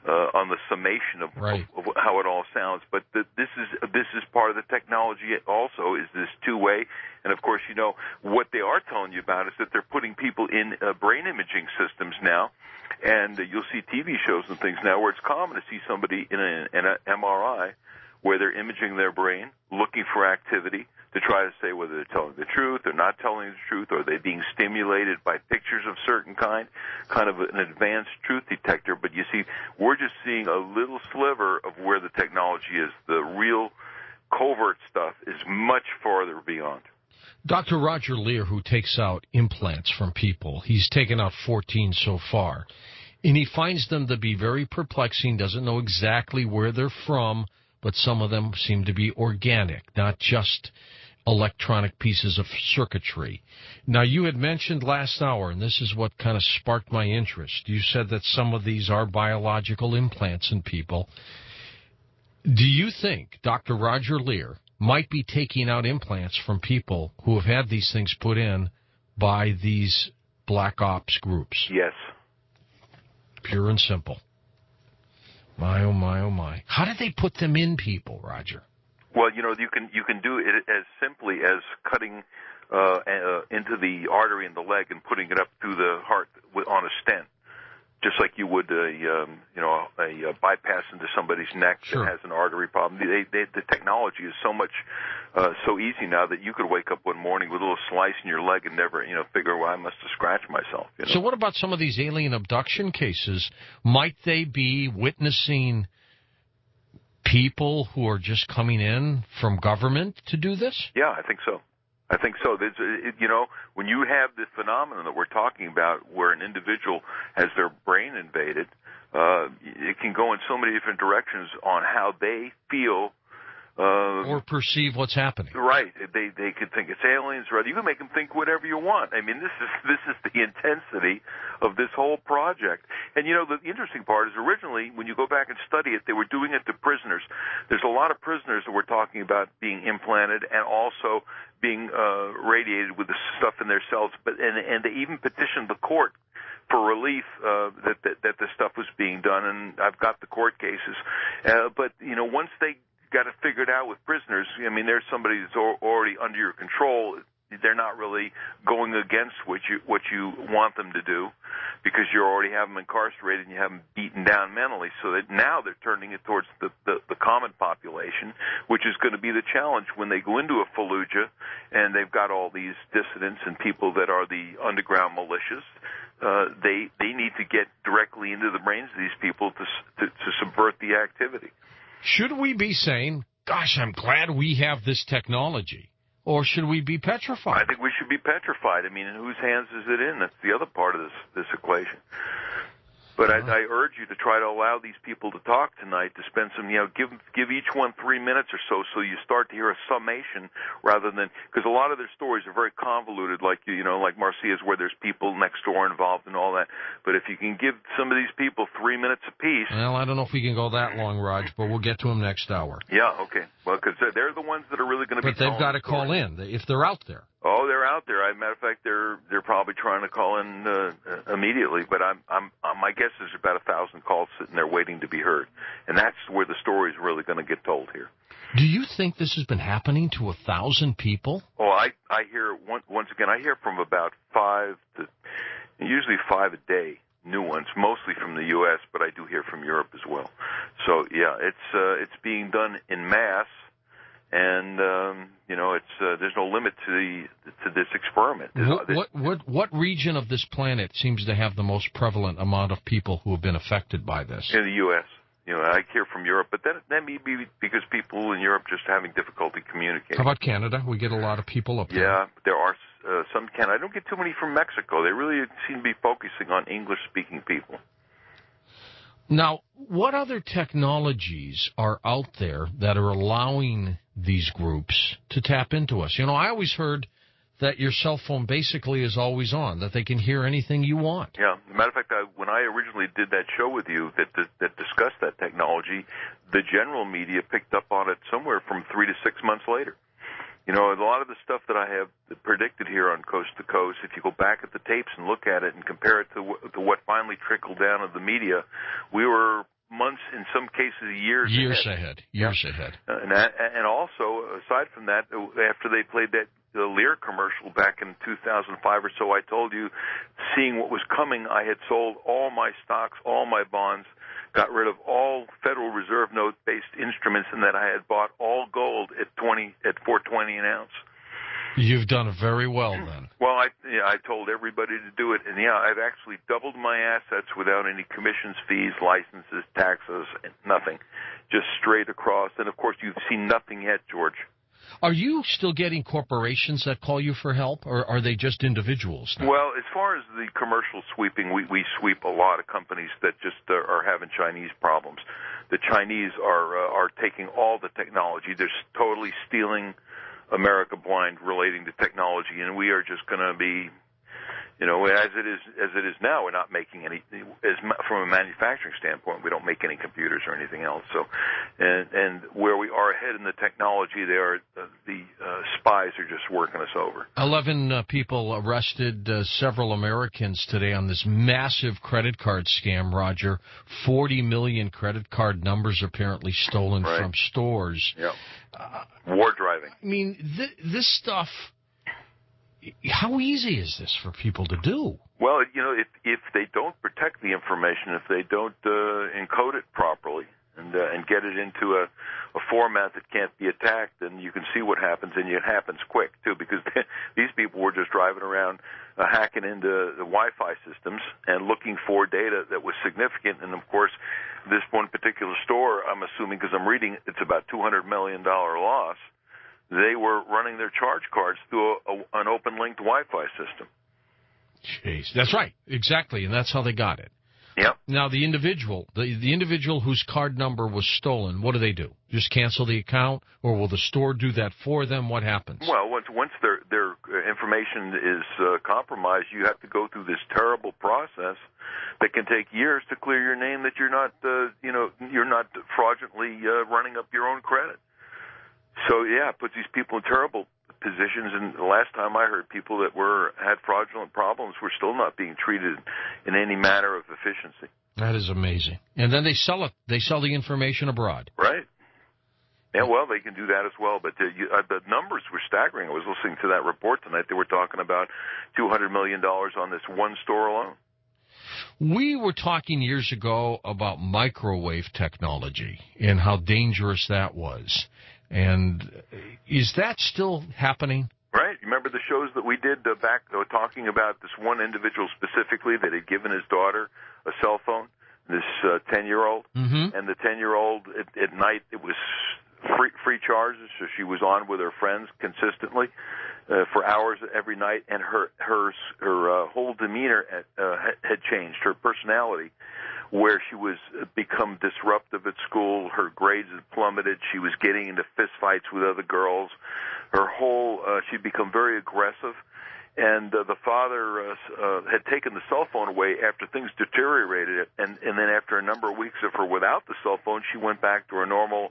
on the summation of, right. of how it all sounds. But this is part of the technology also, is this two-way. And, of course, you know, what they are telling you about is that they're putting people in brain imaging systems now. And you'll see TV shows and things now where it's common to see somebody in an MRI where they're imaging their brain, looking for activity to try to say whether they're telling the truth or not telling the truth, or they're being stimulated by pictures of certain kind of an advanced truth detector. But you see, we're just seeing a little sliver of where the technology is. The real covert stuff is much farther beyond. Dr. Roger Leir, who takes out implants from people, he's taken out 14 so far, and he finds them to be very perplexing, doesn't know exactly where they're from, but some of them seem to be organic, not just electronic pieces of circuitry. Now, you had mentioned last hour, and this is what kind of sparked my interest, you said that some of these are biological implants in people. Do you think Dr. Roger Leir might be taking out implants from people who have had these things put in by these black ops groups? Yes. Pure and simple. My, oh, my, oh, my. How did they put them in people, Roger? Well, you know, you can do it as simply as cutting into the artery in the leg and putting it up through the heart on a stent, just like you would a bypass into somebody's neck Sure. that has an artery problem. The technology is so easy now that you could wake up one morning with a little slice in your leg and never, figure, well, I must have scratched myself. You know? So what about some of these alien abduction cases? Might they be witnessing people who are just coming in from government to do this? Yeah, I think so. When you have this phenomenon that we're talking about where an individual has their brain invaded, it can go in so many different directions on how they feel. Or perceive what's happening. Right. They could think it's aliens, or you can make them think whatever you want. I mean, this is the intensity of this whole project. And, the interesting part is originally, when you go back and study it, they were doing it to prisoners. There's a lot of prisoners that we're talking about being implanted and also being radiated with the stuff in their cells. And they even petitioned the court for relief that the stuff was being done. And I've got the court cases. But once they got it figured out with prisoners, I mean, there's somebody that's already under your control. They're not really going against what you want them to do, because you already have them incarcerated and you have them beaten down mentally. So that now they're turning it towards the common population, which is going to be the challenge when they go into a Fallujah and they've got all these dissidents and people that are the underground militias. They need to get directly into the brains of these people to subvert the activity. Should we be saying, gosh, I'm glad we have this technology? Or should we be petrified? I think we should be petrified. I mean, in whose hands is it in? That's the other part of this equation. But I urge you to try to allow these people to talk tonight, to spend some, give each one 3 minutes or so you start to hear a summation rather than, because a lot of their stories are very convoluted, like Marcia's, where there's people next door involved and all that. But if you can give some of these people 3 minutes apiece. Well, I don't know if we can go that long, Raj, but we'll get to them next hour. Yeah, okay. Well, because they're the ones that are really going to be. But they've got to call in if they're out there. Oh, they're out there. As a matter of fact, they're probably trying to call in immediately. But my guess is about 1,000 calls sitting there waiting to be heard, and that's where the story is really going to get told here. Do you think this has been happening to 1,000 people? Oh, I hear once again. I hear from about 5 to usually 5 a day, new ones, mostly from the U.S., but I do hear from Europe as well. So yeah, it's being done in mass. And there's no limit to this experiment. What region of this planet seems to have the most prevalent amount of people who have been affected by this? In the U.S. I hear from Europe, but that may be because people in Europe just having difficulty communicating. How about Canada? We get a lot of people up there. Yeah, there are some Canada. I don't get too many from Mexico. They really seem to be focusing on English-speaking people. Now, what other technologies are out there that are allowing these groups to tap into us? I always heard that your cell phone basically is always on, that they can hear anything you want. Yeah. As a matter of fact, when I originally did that show with you that discussed that technology, the general media picked up on it somewhere from 3 to 6 months later. A lot of the stuff that I have predicted here on Coast to Coast, if you go back at the tapes and look at it and compare it to what finally trickled down of the media, we were months, in some cases years ahead. And also, aside from that, after they played that Lear commercial back in 2005 or so, I told you, seeing what was coming, I had sold all my stocks, all my bonds, got rid of all Federal Reserve note-based instruments, and that I had bought all gold at $4.20 an ounce. You've done very well then. Well, I told everybody to do it, and I've actually doubled my assets without any commissions, fees, licenses, taxes, nothing, just straight across. And of course, you've seen nothing yet, George. Are you still getting corporations that call you for help, or are they just individuals now? Well, as far as the commercial sweeping, we sweep a lot of companies that just are having Chinese problems. The Chinese are taking all the technology. They're totally stealing America blind relating to technology, and we are just going to be, as it is now, we're not making any, from a manufacturing standpoint, we don't make any computers or anything else. So, and where we are ahead in the technology, the spies are just working us over. 11 people arrested, several Americans today on this massive credit card scam, Roger. 40 million credit card numbers apparently stolen from stores. Yep. War driving. I mean, this stuff, how easy is this for people to do? Well, if they don't protect the information, if they don't encode it properly and get it into a format that can't be attacked, then you can see what happens, and it happens quick, too, because these people were just driving around hacking into the Wi-Fi systems and looking for data that was significant. And, of course, this one particular store, I'm assuming, because I'm reading, it's about $200 million loss. They were running their charge cards through an open-linked Wi-Fi system. Jeez, that's right, exactly, and that's how they got it. Yep. Now, the individual whose card number was stolen, what do? Just cancel the account, or will the store do that for them? What happens? Well, once their information is compromised, you have to go through this terrible process that can take years to clear your name, that you're not fraudulently running up your own credit. So it puts these people in terrible positions. And the last time I heard, people that had fraudulent problems were still not being treated in any manner of efficiency. That is amazing. And then they sell it. They sell the information abroad. Right. Yeah, well, they can do that as well. But the numbers were staggering. I was listening to that report tonight. They were talking about $200 million on this one store alone. We were talking years ago about microwave technology and how dangerous that was. And is that still happening? Right. Remember the shows that we did back talking about this one individual specifically that had given his daughter a cell phone, this 10-year-old, and the 10-year-old at night, it was free charges, so she was on with her friends consistently for hours every night, and her whole demeanor had changed, her personality, where she was become disruptive at school. Her grades had plummeted. She was getting into fistfights with other girls. She'd become very aggressive. And the father had taken the cell phone away after things deteriorated. And then after a number of weeks of her without the cell phone, she went back to her normal,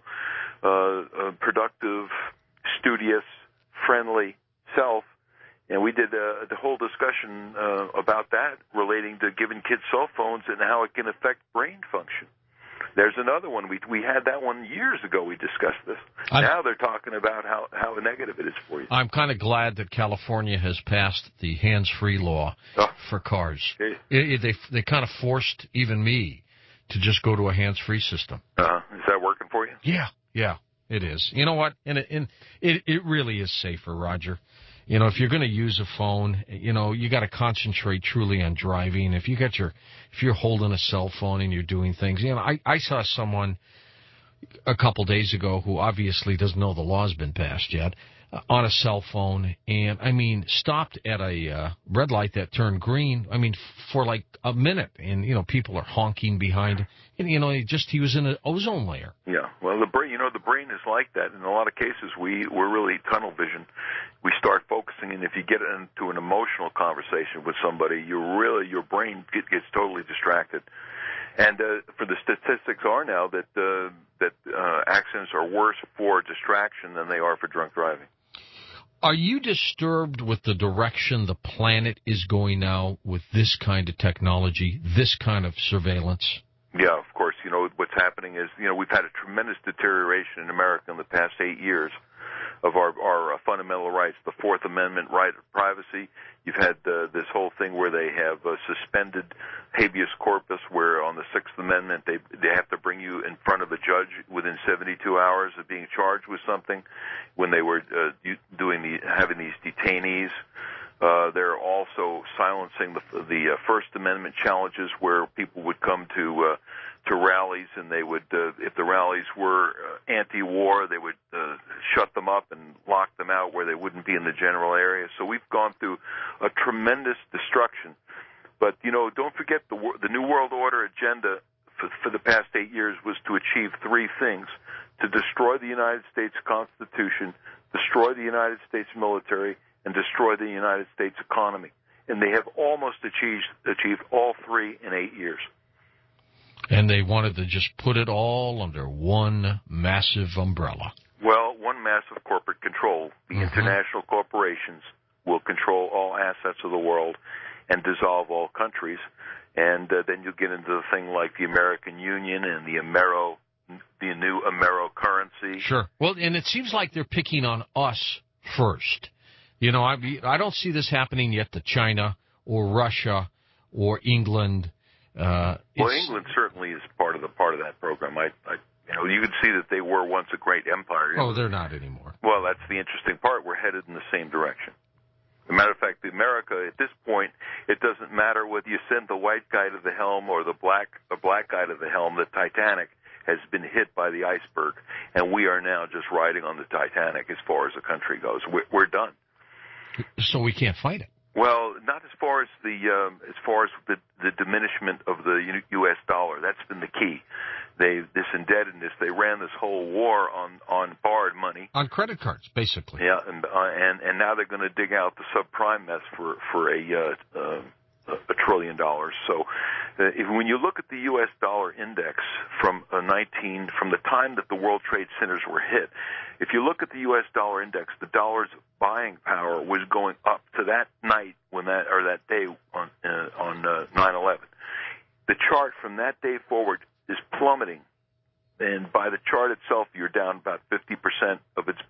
productive, studious, friendly self. And we did the whole discussion about that relating to giving kids cell phones and how it can affect brain function. There's another one. We had that one years ago. We discussed this. Now they're talking about how negative it is for you. I'm kind of glad that California has passed the hands-free law for cars. Okay. They kind of forced even me to just go to a hands-free system. Is that working for you? Yeah, it is. You know what? And it really is safer, Roger. If you're going to use a phone, you got to concentrate truly on driving. If you're holding a cell phone and you're doing things, I saw someone a couple days ago who obviously doesn't know the law's been passed yet on a cell phone, and stopped at a red light that turned green. For like a minute, and people are honking behind, and he was in an ozone layer. Yeah, well, the brain is like that. In a lot of cases, we're really tunnel vision. We start focusing, and if you get into an emotional conversation with somebody, your brain gets totally distracted. And for the statistics are now that accidents are worse for distraction than they are for drunk driving. Are you disturbed with the direction the planet is going now with this kind of technology, this kind of surveillance? Yeah, of course. what's happening is, we've had a tremendous deterioration in America in the past 8 years of our fundamental rights. The Fourth Amendment right of privacy. You've had this whole thing where they have suspended habeas corpus, where on the Sixth Amendment they have to bring you in front of a judge within 72 hours of being charged with something. When they were having these detainees, they're also silencing the First Amendment challenges, where people would come to rallies, and they would, if the rallies were anti-war, they would shut them up and lock them out where they wouldn't be in the general area. So we've gone through a tremendous destruction. But, don't forget the New World Order agenda for the past 8 years was to achieve three things: to destroy the United States Constitution, destroy the United States military, and destroy the United States economy. And they have almost achieved all three in 8 years. And they wanted to just put it all under one massive umbrella. Well, one massive corporate control. The international corporations will control all assets of the world and dissolve all countries. And then you get into the thing like the American Union and the new Amero currency. Sure. Well, and it seems like they're picking on us first. I don't see this happening yet to China or Russia or England. England certainly is part of that program. You can see that they were once a great empire. Oh, they're not anymore. Well, that's the interesting part. We're headed in the same direction. As a matter of fact, America, at this point, it doesn't matter whether you send the white guy to the helm or the black guy to the helm. The Titanic has been hit by the iceberg, and we are now just riding on the Titanic as far as the country goes. We're done. So we can't fight it. Well, not as far as the diminishment of the U.S. dollar. That's been the key. This indebtedness. They ran this whole war on borrowed money, on credit cards, basically. Yeah, and now they're going to dig out the subprime mess for $1 trillion. So, when you look at the U.S. dollar index from the time that the World Trade Centers were hit, if you look at the U.S. dollar index, the dollar's buying power was going up to that night that day on 9/11. The chart from that day forward is plummeting, and by the chart itself, you're down about 50% of its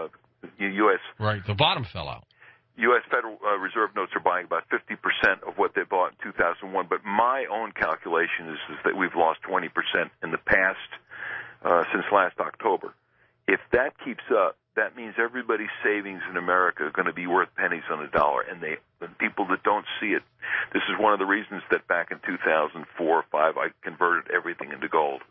U.S. Right, the bottom fell out. U.S. Federal Reserve notes are buying about 50% of what they bought in 2001, but my own calculation is that we've lost 20% in the past since last October. If that keeps up, that means everybody's savings in America are going to be worth pennies on the dollar, and the people that don't see it, this is one of the reasons that back in 2004 or 5, I converted everything into gold.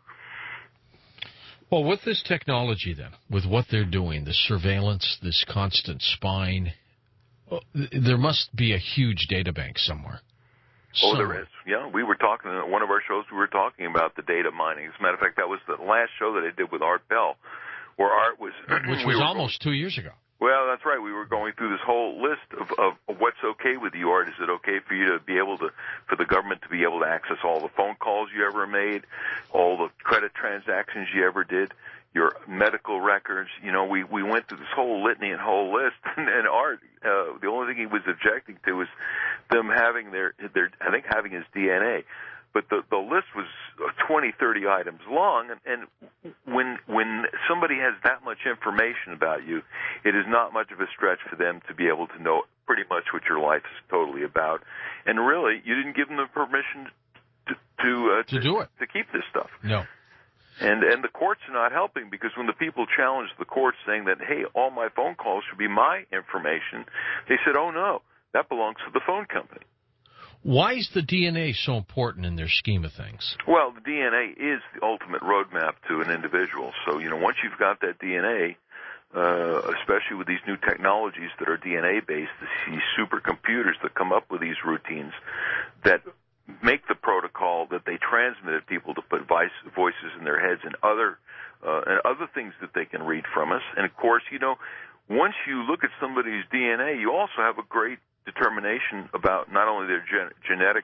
Well, with this technology then, with what they're doing, the surveillance, this constant spying, there must be a huge data bank somewhere. Oh, there is. Yeah, we were talking in one of our shows. We were talking about the data mining. As a matter of fact, that was the last show that I did with Art Bell, where Art was, which was almost 2 years ago. Well, that's right. We were going through this whole list of what's okay with you, Art. Is it okay for you to be able to, for the government to be able to access all the phone calls you ever made, all the credit transactions you ever did, your medical records? We went through this whole litany and whole list, and Art, the only thing he was objecting to was them having having his DNA. But the list was 20, 30 items long, and when somebody has that much information about you, it is not much of a stretch for them to be able to know pretty much what your life is totally about. And really, you didn't give them the permission to do it, to keep this stuff. No. And the courts are not helping, because when the people challenged the courts saying that, hey, all my phone calls should be my information, they said, oh, no, that belongs to the phone company. Why is the DNA so important in their scheme of things? Well, the DNA is the ultimate roadmap to an individual. So, once you've got that DNA, especially with these new technologies that are DNA-based, these supercomputers that come up with these routines that make the protocol that they transmitted people to put voices in their heads and other things that they can read from us. And, of course, once you look at somebody's DNA, you also have a great determination about not only their genetic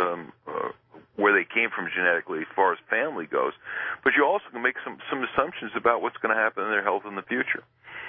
where they came from genetically as far as family goes, but you also can make some assumptions about what's going to happen in their health in the future.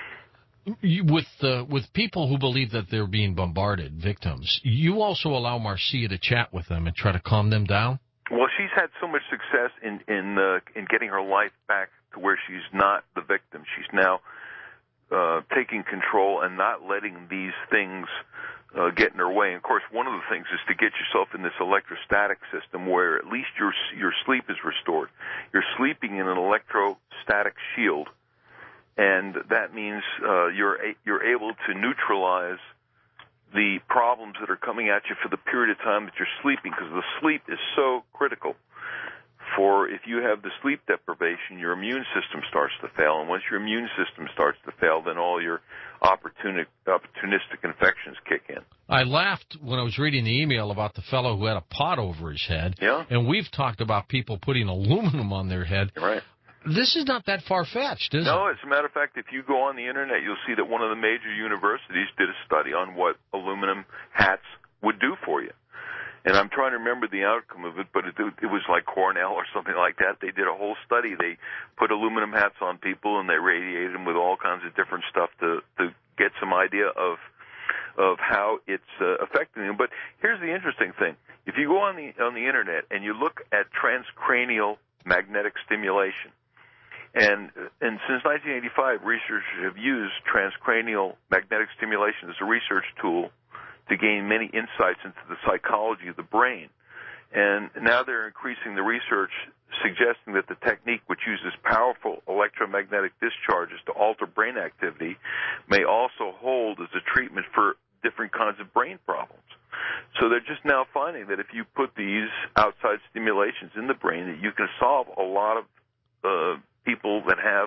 With people who believe that they're being bombarded, victims, you also allow Marcia to chat with them and try to calm them down? Well, she's had so much success in getting her life back to where she's not the victim. She's now taking control and not letting these things get in her way. And of course, one of the things is to get yourself in this electrostatic system where at least your sleep is restored. You're sleeping in an electrostatic shield, and that means you're able to neutralize the problems that are coming at you for the period of time that you're sleeping, because the sleep is so critical. For if you have the sleep deprivation, your immune system starts to fail, and once your immune system starts to fail, then all your opportunistic infections kick in. I laughed when I was reading the email about the fellow who had a pot over his head. Yeah. And we've talked about people putting aluminum on their head. Right. This is not that far-fetched, is it? No, as a matter of fact, if you go on the Internet, you'll see that one of the major universities did a study on what aluminum hats would do for you. And I'm trying to remember the outcome of it, but it was like Cornell or something like that. They did a whole study. They put aluminum hats on people, and they radiated them with all kinds of different stuff to get some idea of how it's affecting them. But here's the interesting thing. If you go on the Internet and you look at transcranial magnetic stimulation, and since 1985, researchers have used transcranial magnetic stimulation as a research tool to gain many insights into the psychology of the brain. And now they're increasing the research, suggesting that the technique, which uses powerful electromagnetic discharges to alter brain activity, may also hold as a treatment for different kinds of brain problems. So they're just now finding that if you put these outside stimulations in the brain, that you can solve a lot of people that have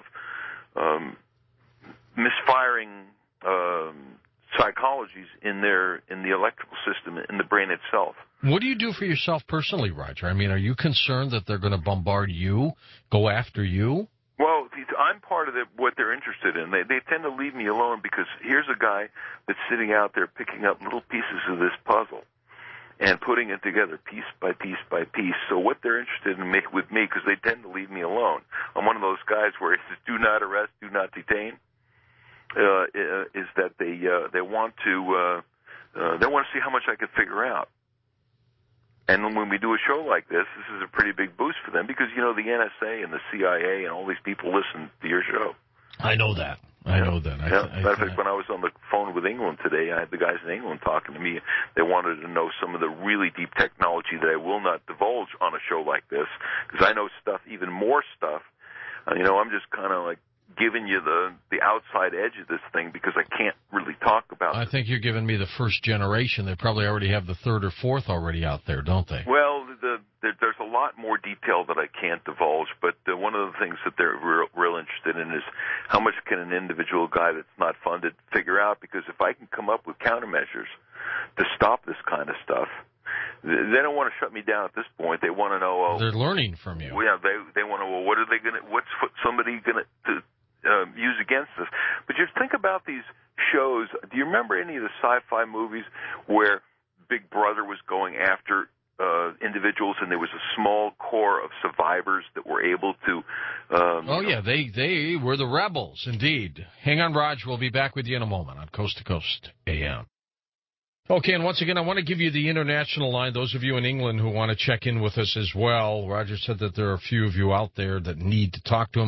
misfiring psychologies in the electrical system in the brain itself. What do you do for yourself personally, Roger? I mean, are you concerned that they're going to bombard you, go after you? Well, I'm part of what they're interested in. They tend to leave me alone because here's a guy that's sitting out there picking up little pieces of this puzzle and putting it together piece by piece by piece. So what they're interested in with me, because they tend to leave me alone. I'm one of those guys where it says, do not arrest, do not detain. Is that they want to see how much I could figure out. And when we do a show like this is a pretty big boost for them because, the NSA and the CIA and all these people listen to your show. I know that. I know that. Matter of fact, when I was on the phone with England today, I had the guys in England talking to me. They wanted to know some of the really deep technology that I will not divulge on a show like this because I know stuff, even more stuff. I'm just kind of like giving you the outside edge of this thing because I can't really talk about it. I think you're giving me the first generation. They probably already have the third or fourth already out there, don't they? Well, there's a lot more detail that I can't divulge, but one of the things that they're real interested in is how much can an individual guy that's not funded figure out, because if I can come up with countermeasures to stop this kind of stuff, they don't want to shut me down at this point. They want to know. They're learning from you. Yeah, they want to know. What are they going to? What's somebody going to use against us? But just think about these shows. Do you remember any of the sci-fi movies where Big Brother was going after individuals, and there was a small core of survivors that were able to? They were the rebels, indeed. Hang on, Raj. We'll be back with you in a moment on Coast to Coast AM. Okay, and once again, I want to give you the international line, those of you in England who want to check in with us as well. Roger said that there are a few of you out there that need to talk to him.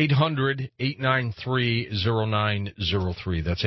800-893-0903. That's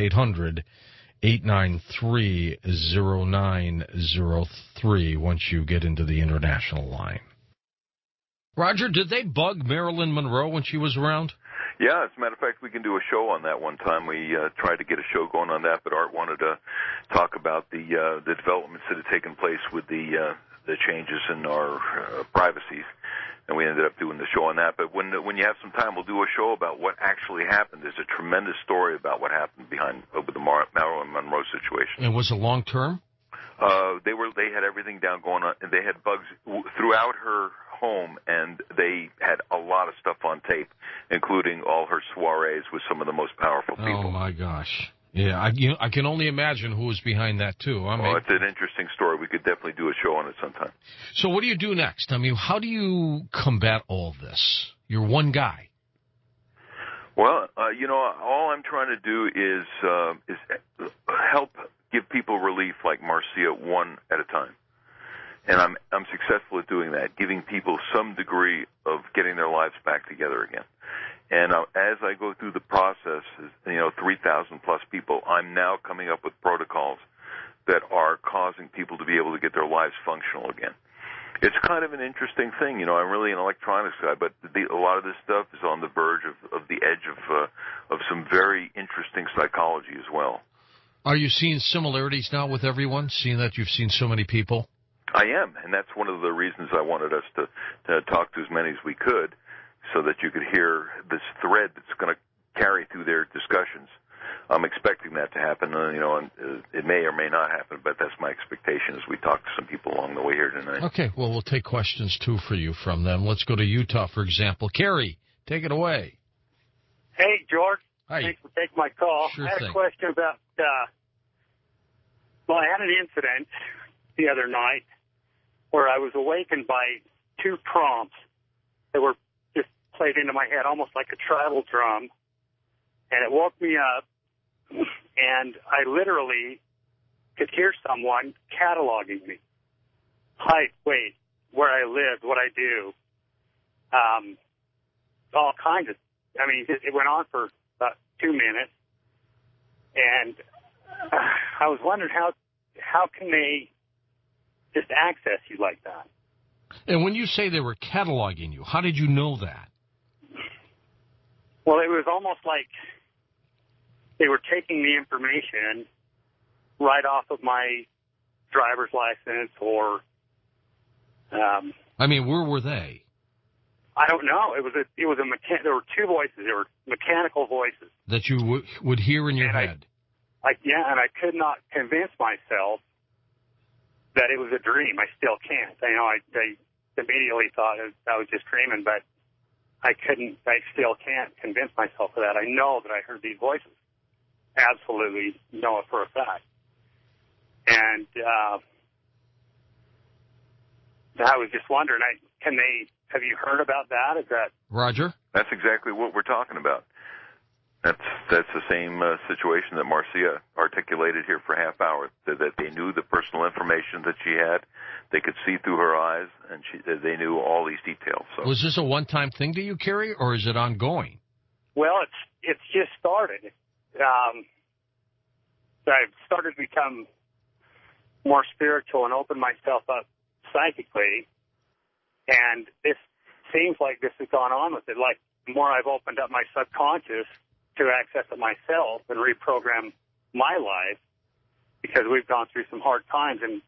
800-893-0903 once you get into the international line. Roger, did they bug Marilyn Monroe when she was around? Yeah, as a matter of fact, we can do a show on that one time. We tried to get a show going on that, but Art wanted to talk about the developments that had taken place with the changes in our privacy, and we ended up doing the show on that. But when you have some time, we'll do a show about what actually happened. There's a tremendous story about what happened with the Marilyn Monroe situation. And was it long term? They had everything down going on. They had bugs throughout her home, and they had a lot of stuff on tape, including all her soirees with some of the most powerful people. Oh my gosh! Yeah, I can only imagine who was behind that too. It's an interesting story. We could definitely do a show on it sometime. So, what do you do next? I mean, how do you combat all this? You're one guy. Well, all I'm trying to do is help give people relief like Marcia one at a time. And I'm successful at doing that, giving people some degree of getting their lives back together again. And as I go through the process, 3,000 plus people, I'm now coming up with protocols that are causing people to be able to get their lives functional again. It's kind of an interesting thing. I'm really an electronics guy, but a lot of this stuff is on the verge of the edge of some very interesting psychology as well. Are you seeing similarities now with everyone, seeing that you've seen so many people? I am, and that's one of the reasons I wanted us to talk to as many as we could, so that you could hear this thread that's going to carry through their discussions. I'm expecting that to happen, and it may or may not happen, but that's my expectation as we talk to some people along the way here tonight. Okay, well, we'll take questions, too, for you from them. Let's go to Utah, for example. Carrie, take it away. Hey, George. Hi. Thanks for taking my call. Sure I had thing. a question about, I had an incident the other night where I was awakened by two prompts that were just played into my head, almost like a travel drum. And it woke me up, and I literally could hear someone cataloging me. Height, weight, where I lived, what I do, all kinds of, it went on for about 2 minutes. And I was wondering how can they just access you like that? And when you say they were cataloging you, how did you know that? Well, it was almost like they were taking the information right off of my driver's license or... where were they? I don't know. There were two voices. There were mechanical voices. That you would hear in your head? And I could not convince myself that it was a dream. I still can't. I immediately thought I was just dreaming, but I still can't convince myself of that. I know that I heard these voices. Absolutely know it for a fact. And I was just wondering, have you heard about that? Is that Roger? That's exactly what we're talking about. That's the same situation that Marcia articulated here for a half hour, that they knew the personal information that she had. They could see through her eyes, and they knew all these details. So. Was this a one-time thing to you, Carrie, or is it ongoing? Well, it's just started. I've started to become more spiritual and open myself up psychically, and this seems like this has gone on with it. Like, the more I've opened up my subconscious to access it myself and reprogram my life, because we've gone through some hard times, and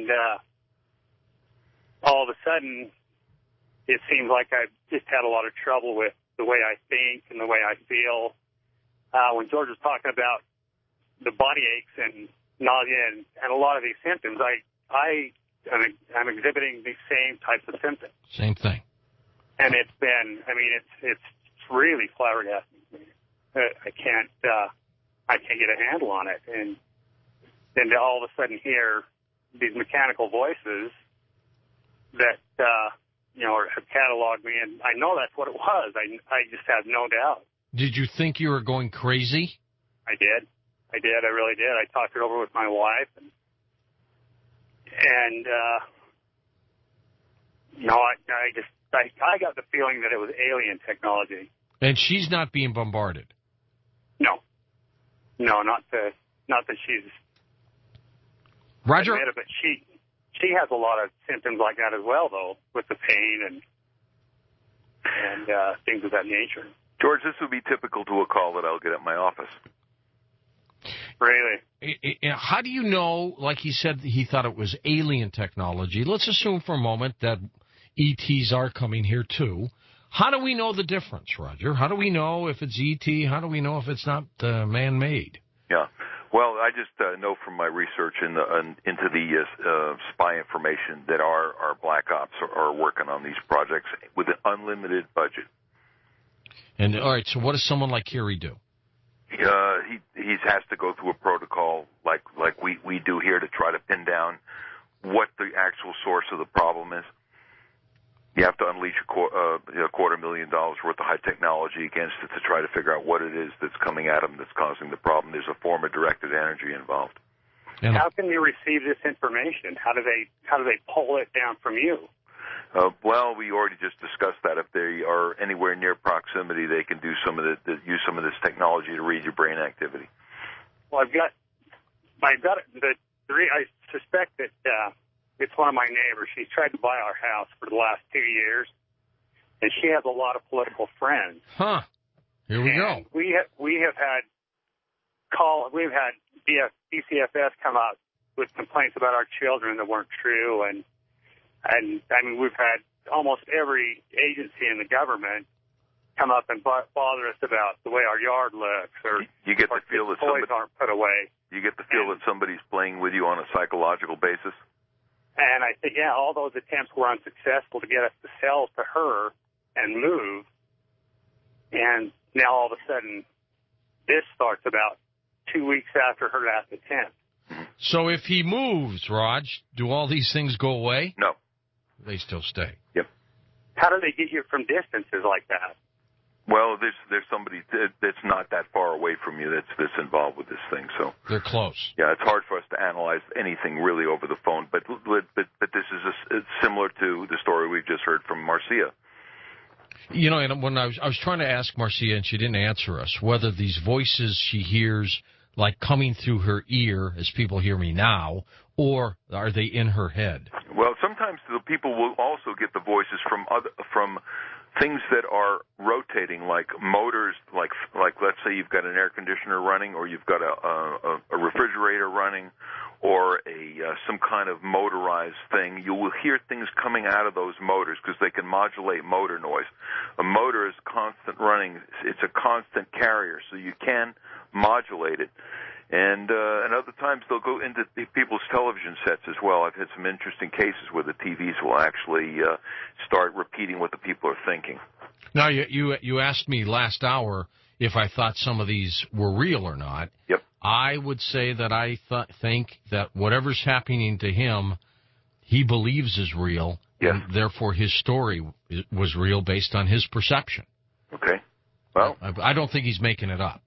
all of a sudden it seems like I've just had a lot of trouble with the way I think and the way I feel. When George was talking about the body aches and nausea and a lot of these symptoms, I'm exhibiting these same types of symptoms. Same thing. And it's been, it's really flabbergasting me. I can't get a handle on it. And then to all of a sudden hear these mechanical voices that, have cataloged me, and I know that's what it was. I just have no doubt. Did you think you were going crazy? I did. I really did. I talked it over with my wife, and I got the feeling that it was alien technology. And she's not being bombarded? No, not that she's Roger? admitted, but she has a lot of symptoms like that as well, though, with the pain and things of that nature. George, this would be typical to a call that I'll get at my office. Really? How do you know, like he said, he thought it was alien technology. Let's assume for a moment that ETs are coming here, too. How do we know the difference, Roger? How do we know if it's ET? How do we know if it's not man-made? Yeah. Well, I just know from my research into the spy information that our black ops are working on these projects with an unlimited budget. And, all right, so what does someone like Kerry do? He has to go through a protocol like we do here to try to pin down what the actual source of the problem is. You have to unleash $250,000 worth of high technology against it to try to figure out what it is that's coming at him that's causing the problem. There's a form of directed energy involved. And how can they receive this information? How do they pull it down from you? Well, we already just discussed that. If they are anywhere near proximity, they can use some of this technology to read your brain activity. Well, I suspect that it's one of my neighbors. She's tried to buy our house for the last 2 years, and she has a lot of political friends. Huh. Here we go. We have had we've had DCFS come out with complaints about our children that weren't true, and I mean, we've had almost every agency in the government come up and bother us about the way our yard looks, or you get the feel that toys aren't put away. You get the feel that somebody's playing with you on a psychological basis. And I think, all those attempts were unsuccessful to get us to sell to her and move. And now all of a sudden, this starts about 2 weeks after her last attempt. So if he moves, Raj, do all these things go away? No. They still stay. Yep. How do they get you from distances like that? Well, there's somebody that's not that far away from you that's involved with this thing. So they're close. Yeah, it's hard for us to analyze anything really over the phone. But this is it's similar to the story we've just heard from Marcia. You know, and when I was trying to ask Marcia, and she didn't answer us, whether these voices she hears like coming through her ear, as people hear me now, or are they in her head? Well, sometimes the people will also get the voices from things that are rotating, like motors, like let's say you've got an air conditioner running, or you've got a refrigerator running, or some kind of motorized thing. You will hear things coming out of those motors because they can modulate motor noise. A motor is constant running; it's a constant carrier, so you can modulate it. And other times they'll go into people's television sets as well. I've had some interesting cases where the TVs will actually start repeating what the people are thinking. Now, you asked me last hour if I thought some of these were real or not. Yep. I would say that I think that whatever's happening to him, he believes is real, yes. And therefore his story was real based on his perception. Okay. Well, I don't think he's making it up.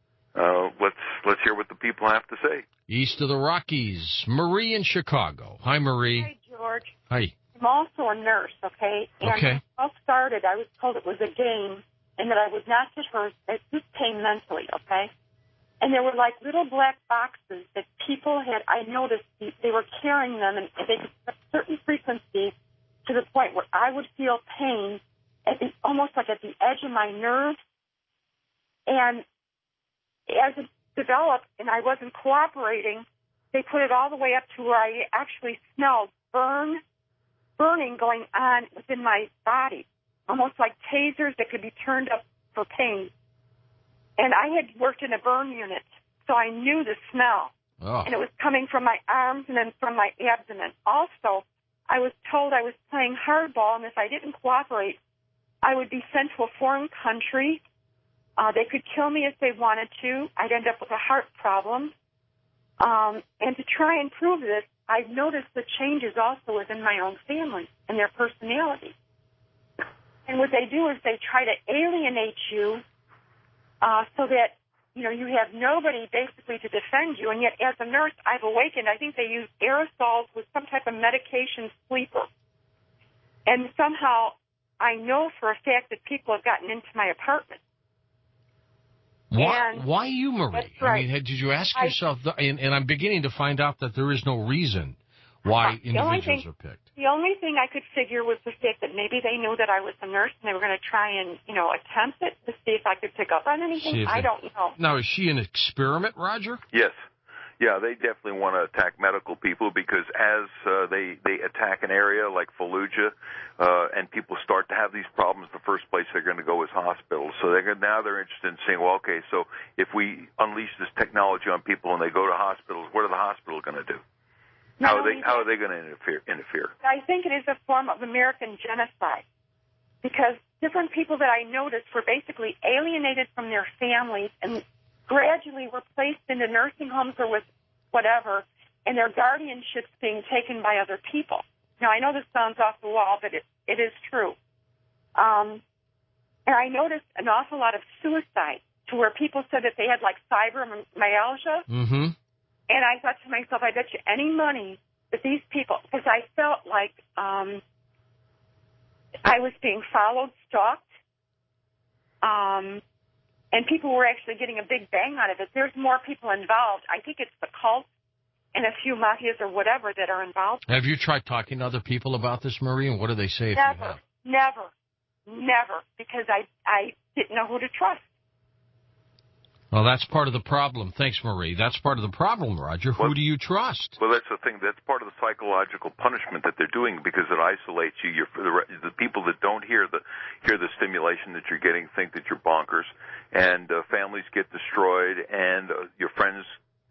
Let's hear what the people have to say. East of the Rockies, Marie in Chicago. Hi, Marie. Hi, George. Hi. I'm also a nurse, okay? And okay. when it all started, I was told it was a game and that I would not get hurt. It just came mentally, okay? And there were like little black boxes that people had, I noticed they were carrying them, and they could set certain frequencies to the point where I would feel pain almost like at the edge of my nerve. And as it developed and I wasn't cooperating, they put it all the way up to where I actually smelled burning going on within my body, almost like tasers that could be turned up for pain. And I had worked in a burn unit, so I knew the smell. Oh. And it was coming from my arms and then from my abdomen. Also, I was told I was playing hardball, and if I didn't cooperate, I would be sent to a foreign country. They could kill me if they wanted to. I'd end up with a heart problem. And to try and prove this, I've noticed the changes also within my own family and their personality. And what they do is they try to alienate you so that, you have nobody basically to defend you. And yet, as a nurse, I've awakened. I think they use aerosols with some type of medication sleeper. And somehow I know for a fact that people have gotten into my apartment. Why you, Marie? That's right. I mean, did you ask yourself, and I'm beginning to find out that there is no reason why individuals are picked. The only thing I could figure was the fact that maybe they knew that I was a nurse and they were going to try and, attempt it to see if I could pick up on anything. I don't know. Now, is she an experiment, Roger? Yes. Yeah, they definitely want to attack medical people because as they attack an area like Fallujah and people start to have these problems, the first place they're going to go is hospitals. So now they're interested in saying, well, okay, so if we unleash this technology on people and they go to hospitals, what are the hospitals going to do? How are they going to interfere? I think it is a form of American genocide because different people that I noticed were basically alienated from their families and gradually were placed into nursing homes or with whatever, and their guardianships being taken by other people. Now, I know this sounds off the wall, but it is true. And I noticed an awful lot of suicide to where people said that they had like fibromyalgia. Mm-hmm. And I thought to myself, I bet you any money that these people, because I felt like I was being followed, stalked, and people were actually getting a big bang out of it. There's more people involved. I think it's the cult and a few mafias or whatever that are involved. Have you tried talking to other people about this, Marie, and what do they say if you have? Never, because I didn't know who to trust. Well, that's part of the problem. Thanks, Marie. That's part of the problem, Roger. Who do you trust? Well, that's the thing. That's part of the psychological punishment that they're doing because it isolates you. The people that don't hear the stimulation that you're getting think that you're bonkers, and families get destroyed, and your friends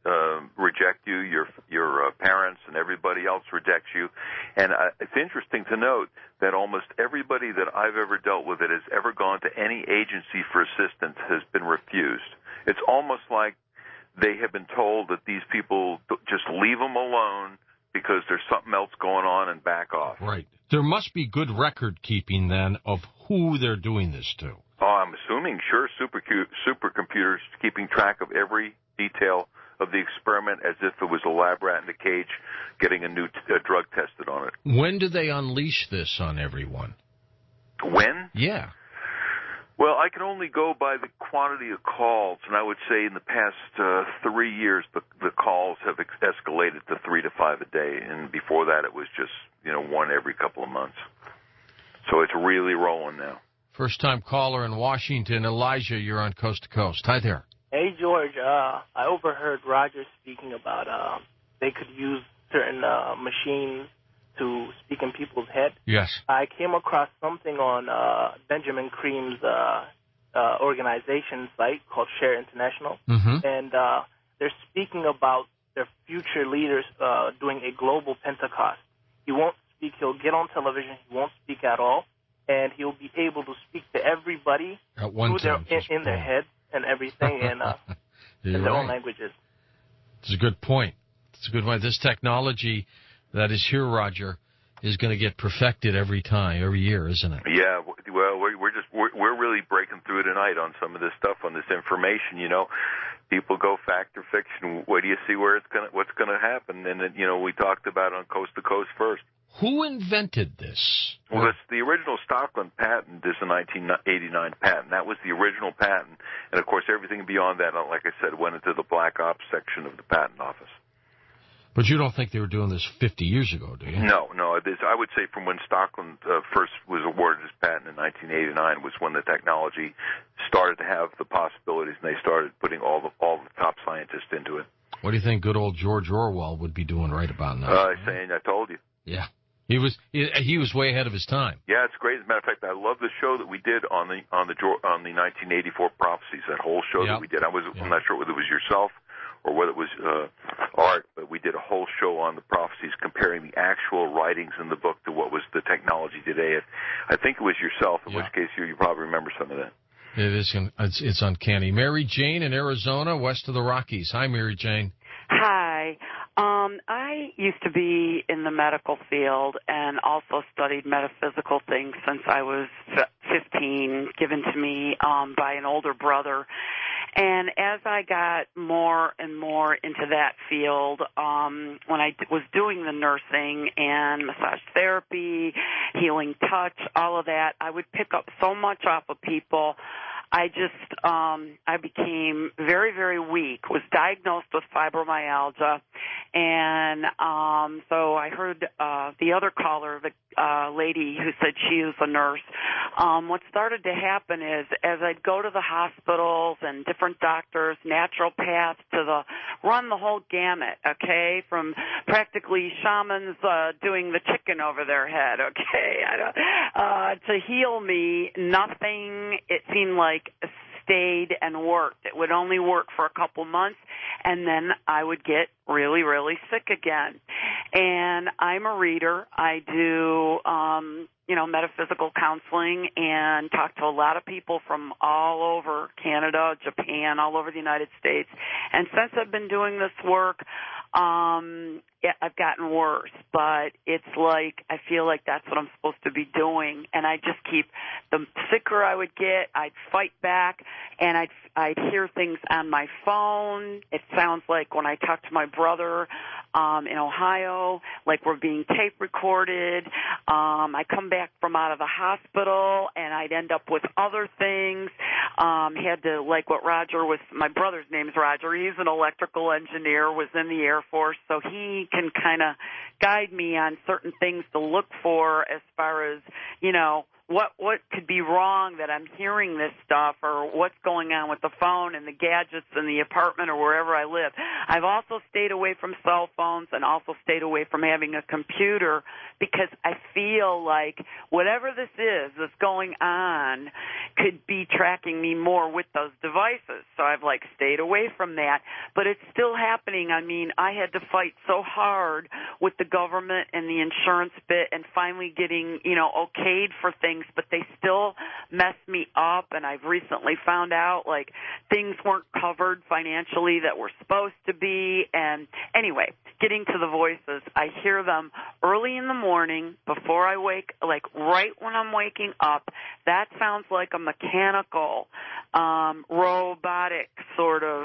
reject you. Your parents and everybody else rejects you. And it's interesting to note that almost everybody that I've ever dealt with that has ever gone to any agency for assistance has been refused. It's almost like they have been told that these people just leave them alone because there's something else going on and back off. Right. There must be good record keeping then of who they're doing this to. Oh, I'm assuming, sure, supercomputers keeping track of every detail of the experiment as if it was a lab rat in a cage getting a new drug tested on it. When do they unleash this on everyone? When? Yeah. Well, I can only go by the quantity of calls, and I would say in the past 3 years, the calls have escalated to 3 to 5 a day, and before that it was just, one every couple of months. So it's really rolling now. First-time caller in Washington, Elijah, you're on Coast to Coast. Hi there. Hey, George. I overheard Roger speaking about they could use certain machines to speak in people's head. Yes. I came across something on Benjamin Cream's organization site called Share International, and they're speaking about their future leaders doing a global Pentecost. He won't speak. He'll get on television. He won't speak at all, and he'll be able to speak to everybody at one time in their head and everything in their own languages. It's a good point. It's a good point. This technology that is here, Roger, is going to get perfected every year, isn't it? Yeah, well, we're really breaking through tonight on some of this stuff, on this information. People go fact or fiction. Where do you see what's going to happen? And we talked about on Coast to Coast first. Who invented this? Well, the original Stockland patent is a 1989 patent. That was the original patent, and of course, everything beyond that, like I said, went into the Black Ops section of the patent office. But you don't think they were doing this 50 years ago, do you? No. I would say from when Stockland first was awarded his patent in 1989 was when the technology started to have the possibilities, and they started putting all the top scientists into it. What do you think good old George Orwell would be doing right about now? Saying, I told you. Yeah. He was way ahead of his time. Yeah, it's great. As a matter of fact, I love the show that we did on the 1984 prophecies. That whole show that we did. I'm not sure whether it was yourself or whether it was Art, but we did a whole show on the prophecies, comparing the actual writings in the book to what was the technology today. I think it was yourself, in which case you probably remember some of that. It is. It's uncanny. Mary Jane in Arizona, west of the Rockies. Hi, Mary Jane. Hi. I used to be in the medical field and also studied metaphysical things since I was 15, given to me by an older brother. And as I got more and more into that field, when I was doing the nursing and massage therapy, healing touch, all of that, I would pick up so much off of people. I became very, very weak, was diagnosed with fibromyalgia, and so I heard the other caller, the lady who said she was a nurse. What started to happen is as I'd go to the hospitals and different doctors, naturopaths, run the whole gamut, okay, from practically shamans doing the chicken over their head, okay, to heal me, nothing, it seemed like, stayed and worked. It would only work for a couple months, and then I would get really, really sick again. And I'm a reader. I do, metaphysical counseling and talk to a lot of people from all over Canada, Japan, all over the United States. And since I've been doing this work, I've gotten worse, but it's like I feel like that's what I'm supposed to be doing, and I just keep the sick weaker I would get, I'd fight back, and I'd hear things on my phone. It sounds like when I talk to my brother in Ohio, like we're being tape recorded. I come back from out of the hospital, and I'd end up with other things. Had to, like what Roger was, my brother's name is Roger. He's an electrical engineer, was in the Air Force, so he can kind of guide me on certain things to look for as far as, what could be wrong that I'm hearing this stuff, or what's going on with the phone and the gadgets in the apartment or wherever I live. I've also stayed away from cell phones and also stayed away from having a computer because I feel like whatever this is that's going on could be tracking me more with those devices. So I've stayed away from that, but it's still happening. I mean, I had to fight so hard with the government and the insurance bit and finally getting, okayed for things, but they still mess me up. And I've recently found out things weren't covered financially that were supposed to be. And anyway, getting to the voices, I hear them early in the morning before I wake, right when I'm waking up. That sounds like a mechanical, robotic sort of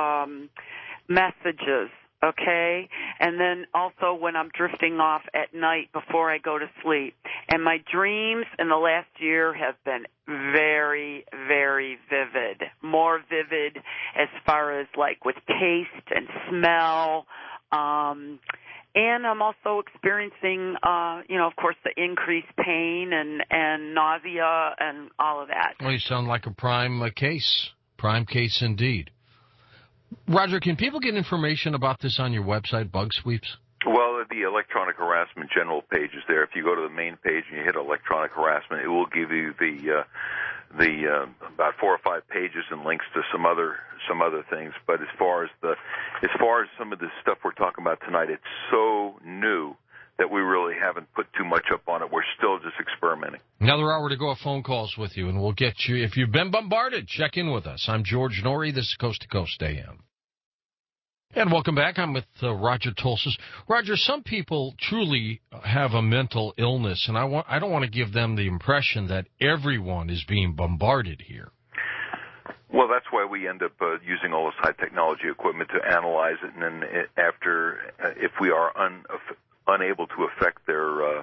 messages. Okay, and then also when I'm drifting off at night before I go to sleep. And my dreams in the last year have been very, very vivid, more vivid as far as with taste and smell. And I'm also experiencing, of course, the increased pain and nausea and all of that. Well, you sound like a prime case indeed. Roger, can people get information about this on your website, Bug Sweeps? Well, the electronic harassment general page is there. If you go to the main page and you hit electronic harassment, it will give you the about 4 or 5 pages and links to some other things. But as far as some of the stuff we're talking about tonight, it's so new that we really haven't put too much up on it. We're still just experimenting. Another hour to go of phone calls with you, and we'll get you. If you've been bombarded, check in with us. I'm George Norrie. This is Coast to Coast AM. And welcome back. I'm with Roger Tolsis. Roger, some people truly have a mental illness, and I don't want to give them the impression that everyone is being bombarded here. Well, that's why we end up using all this high technology equipment to analyze it, and then if we are unable to affect their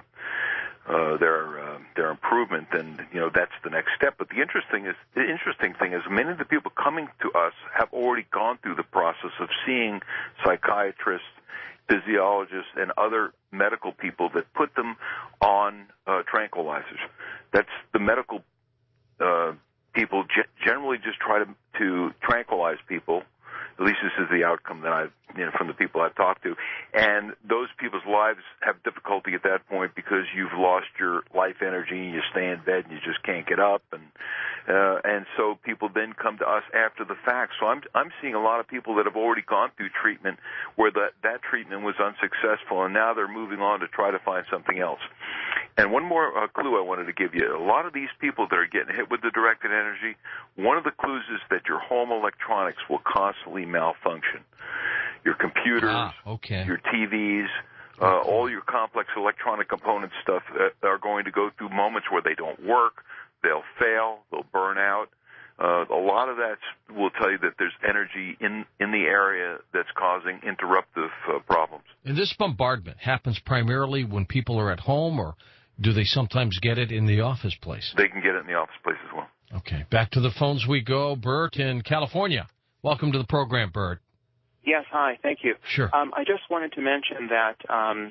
improvement, then that's the next step. But the interesting thing is many of the people coming to us have already gone through the process of seeing psychiatrists, physiologists, and other medical people that put them on tranquilizers. That's the medical people generally just try to tranquilize people. At least this is the outcome that from the people I've talked to. And those people's lives have difficulty at that point because you've lost your life energy and you stay in bed and you just can't get up. And so people then come to us after the fact. So I'm seeing a lot of people that have already gone through treatment where that treatment was unsuccessful, and now they're moving on to try to find something else. And one more clue I wanted to give you. A lot of these people that are getting hit with the directed energy, one of the clues is that your home electronics will constantly malfunction. Your computers, your TVs, all your complex electronic component stuff are going to go through moments where they don't work, they'll fail, they'll burn out. A lot of that will tell you that there's energy in the area that's causing interruptive problems. And this bombardment happens primarily when people are at home, or do they sometimes get it in the office place? They can get it in the office place as well. Okay, back to the phones we go. Bert in California. Welcome to the program, Bert. Yes, hi, thank you. Sure. I just wanted to mention that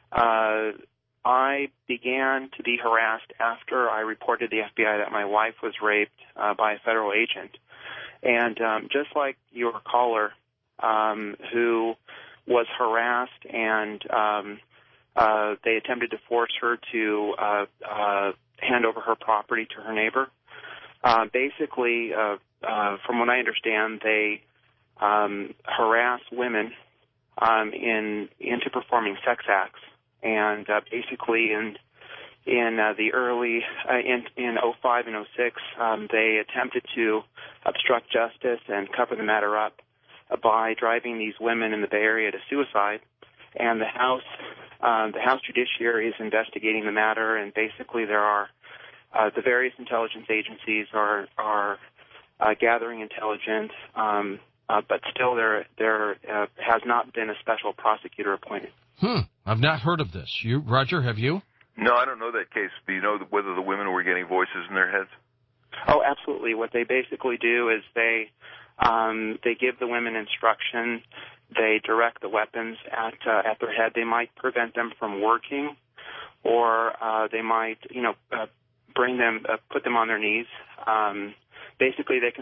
I began to be harassed after I reported to the FBI that my wife was raped by a federal agent. And just like your caller who was harassed and they attempted to force her to hand over her property to her neighbor, basically, from what I understand, they harass women into performing sex acts. And basically, in the early in 05 and 06, they attempted to obstruct justice and cover the matter up by driving these women in the Bay Area to suicide. And the House Judiciary is investigating the matter. And basically, there are the various intelligence agencies are gathering intelligence, but still there has not been a special prosecutor appointed. I've not heard of this. You, Roger, have you? No, I don't know that case. Do you know whether the women were getting voices in their heads? Oh, absolutely. What they basically do is they give the women instruction. They direct the weapons at their head. They might prevent them from working, or they might, put them on their knees. Basically, they can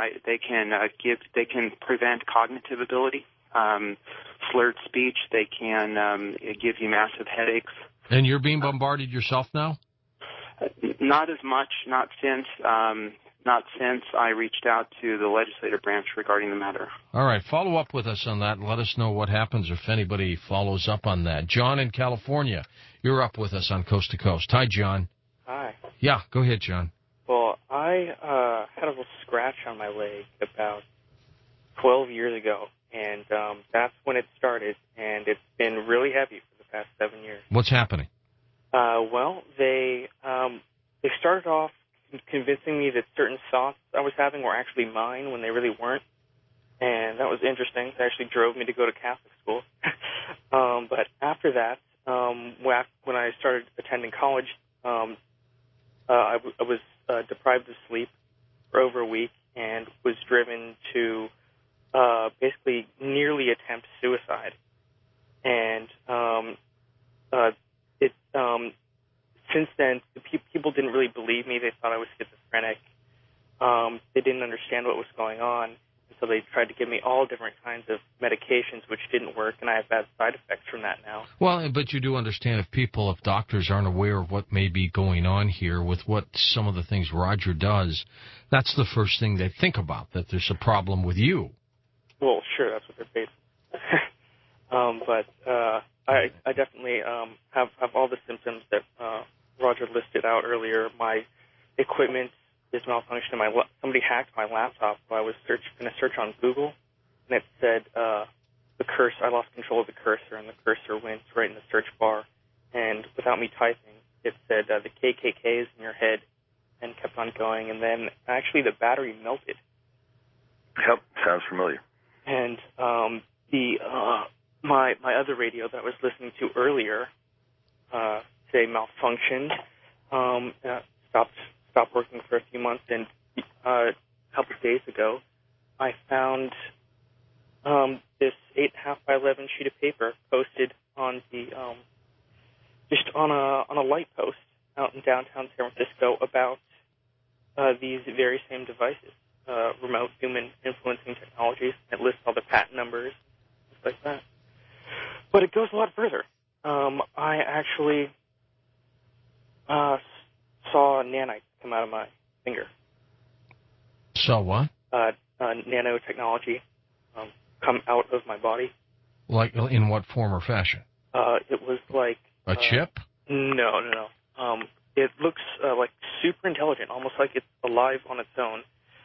prevent cognitive ability, slurred speech. They can give you massive headaches. And you're being bombarded yourself now? Not as much. Not since I reached out to the legislative branch regarding the matter. All right, follow up with us on that and let us know what happens if anybody follows up on that. John in California, you're up with us on Coast to Coast. Hi, John. Hi. Yeah, go ahead, John. Well, I had a little scratch on my leg about 12 years ago, and that's when it started, and it's been really heavy for the past 7 years. What's happening? Well, they started off convincing me that certain thoughts I was having were actually mine when they really weren't, and that was interesting. It actually drove me to go to Catholic school. But after that, when I started attending college, I was deprived of sleep for over a week and was driven to basically nearly attempt suicide. And since then, people didn't really believe me. They thought I was schizophrenic. They didn't understand what was going on, and so they tried to give me all different kinds of medications, which didn't work, and I have bad side effects from that now. Well, but you do understand if doctors aren't aware of what may be going on here with what some of the things Roger does, that's the first thing they think about, that there's a problem with you. Well, sure, that's what they're based on. But I definitely have all the symptoms that Roger listed out earlier. My equipment is malfunctioning. Somebody hacked my laptop while I was going to search on Google, and it said the cursor. I lost control of the cursor, and the cursor went right in the search bar. And without me typing, it said the KKK is in your head, and kept on going. And then actually the battery melted. Yep, sounds familiar. And my other radio that I was listening to earlier today malfunctioned, stopped working for a few months, and a couple of days ago I found this 8.5 by 11 sheet of paper posted on the just on a light post out in downtown San Francisco about these very same devices, remote human influencing technologies. It lists all the patent numbers, things like that. But it goes a lot further. I actually saw nanites come out of my finger. So what? Nanotechnology come out of my body. Like, in what form or fashion? It was like... A chip? No. It looks like super intelligent, almost like it's alive on its own.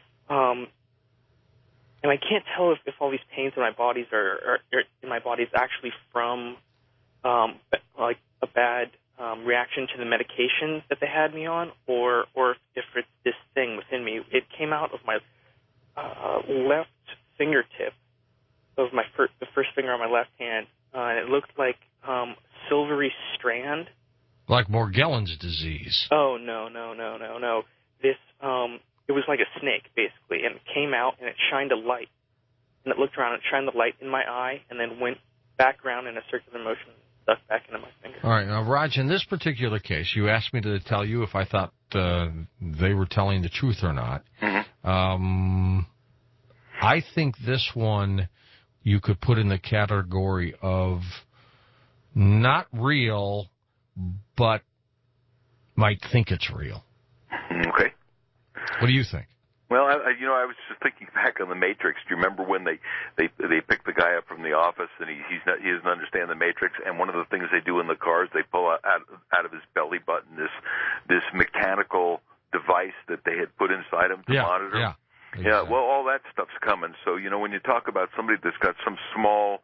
And I can't tell if all these pains in my body are actually from like a bad reaction to the medication that they had me on, or if it's this thing within me. It came out of my left fingertip of the first finger on my left hand, and it looked like silvery strand. Like Morgellons disease. Oh, no. This, it was like a snake, basically, and it came out, and it shined a light. And it looked around, and it shined the light in my eye, and then went back around in a circular motion, stuck back into my finger. All right. Now, Raj, in this particular case, you asked me to tell you if I thought they were telling the truth or not. Mm-hmm. I think this one you could put in the category of not real, but might think it's real. Okay. What do you think? Well, I was just thinking back on the Matrix. Do you remember when they picked the guy up from the office and he doesn't understand the Matrix? And one of the things they do in the cars, they pull out of his belly button this mechanical device that they had put inside him to monitor. Yeah. Yeah. Well, all that stuff's coming. So when you talk about somebody that's got some small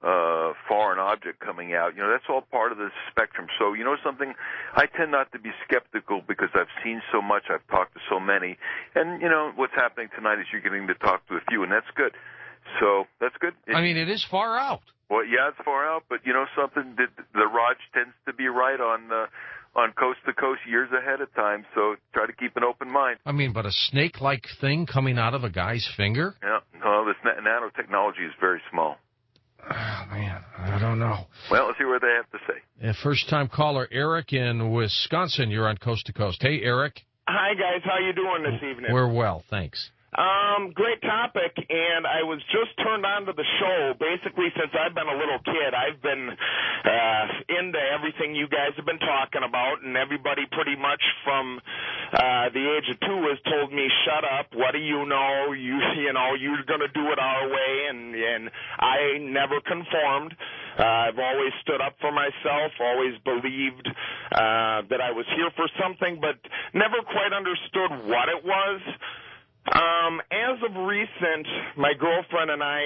foreign object coming out. That's all part of the spectrum. So, something, I tend not to be skeptical because I've seen so much, I've talked to so many, and, what's happening tonight is you're getting to talk to a few, and that's good. So, that's good. It is far out. Well, yeah, it's far out, but, something, the Raj tends to be right on coast to coast years ahead of time, so try to keep an open mind. But a snake-like thing coming out of a guy's finger? Yeah, no, this nanotechnology is very small. Oh, man, I don't know. Well, let's see what they have to say. First-time caller Eric in Wisconsin. You're on Coast to Coast. Hey, Eric. Hi, guys. How you doing this evening? We're well, thanks. Great topic, and I was just turned on to the show. Basically, since I've been a little kid, I've been into everything you guys have been talking about, and everybody pretty much from the age of 2 has told me, shut up, what do you know, you're going to do it our way, and I never conformed. I've always stood up for myself, always believed that I was here for something, but never quite understood what it was. As of recent, my girlfriend and I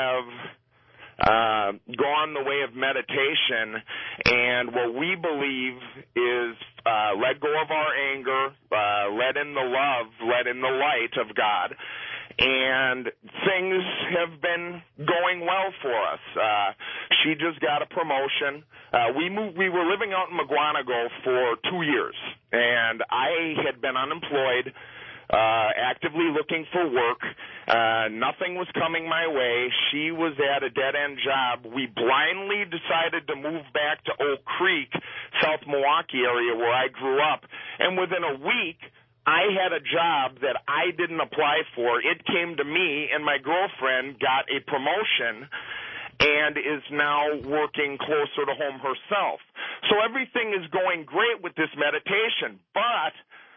have gone the way of meditation, and what we believe is let go of our anger, let in the love, let in the light of God, and things have been going well for us. She just got a promotion. We were living out in McGuanago for 2 years, and I had been unemployed, actively looking for work. Nothing was coming my way. She was at a dead-end job. We blindly decided to move back to Oak Creek, South Milwaukee area where I grew up. And within a week, I had a job that I didn't apply for. It came to me, and my girlfriend got a promotion and is now working closer to home herself. So everything is going great with this meditation, but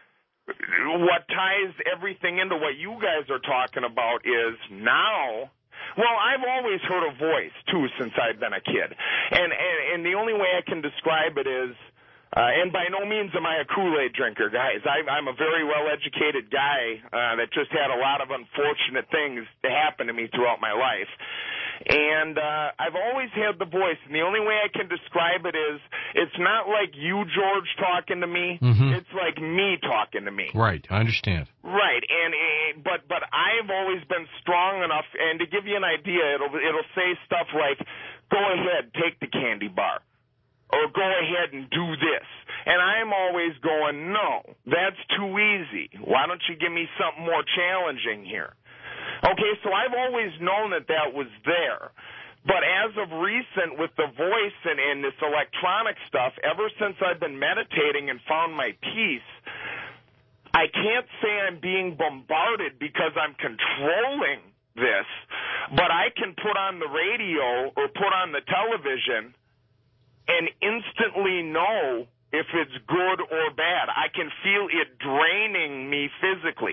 what ties everything into what you guys are talking about is now, well, I've always heard a voice, too, since I've been a kid. And the only way I can describe it is, and by no means am I a Kool-Aid drinker, guys. I'm a very well-educated guy that just had a lot of unfortunate things to happen to me throughout my life. And I've always had the voice, and the only way I can describe it is it's not like you, George, talking to me. Mm-hmm. It's like me talking to me. Right, I understand. Right, and but I've always been strong enough, and to give you an idea, it'll say stuff like, go ahead, take the candy bar, or go ahead and do this. And I'm always going, no, that's too easy. Why don't you give me something more challenging here? Okay, so I've always known that was there. But as of recent, with the voice and this electronic stuff, ever since I've been meditating and found my peace, I can't say I'm being bombarded because I'm controlling this, but I can put on the radio or put on the television and instantly know if it's good or bad. I can feel it draining me physically.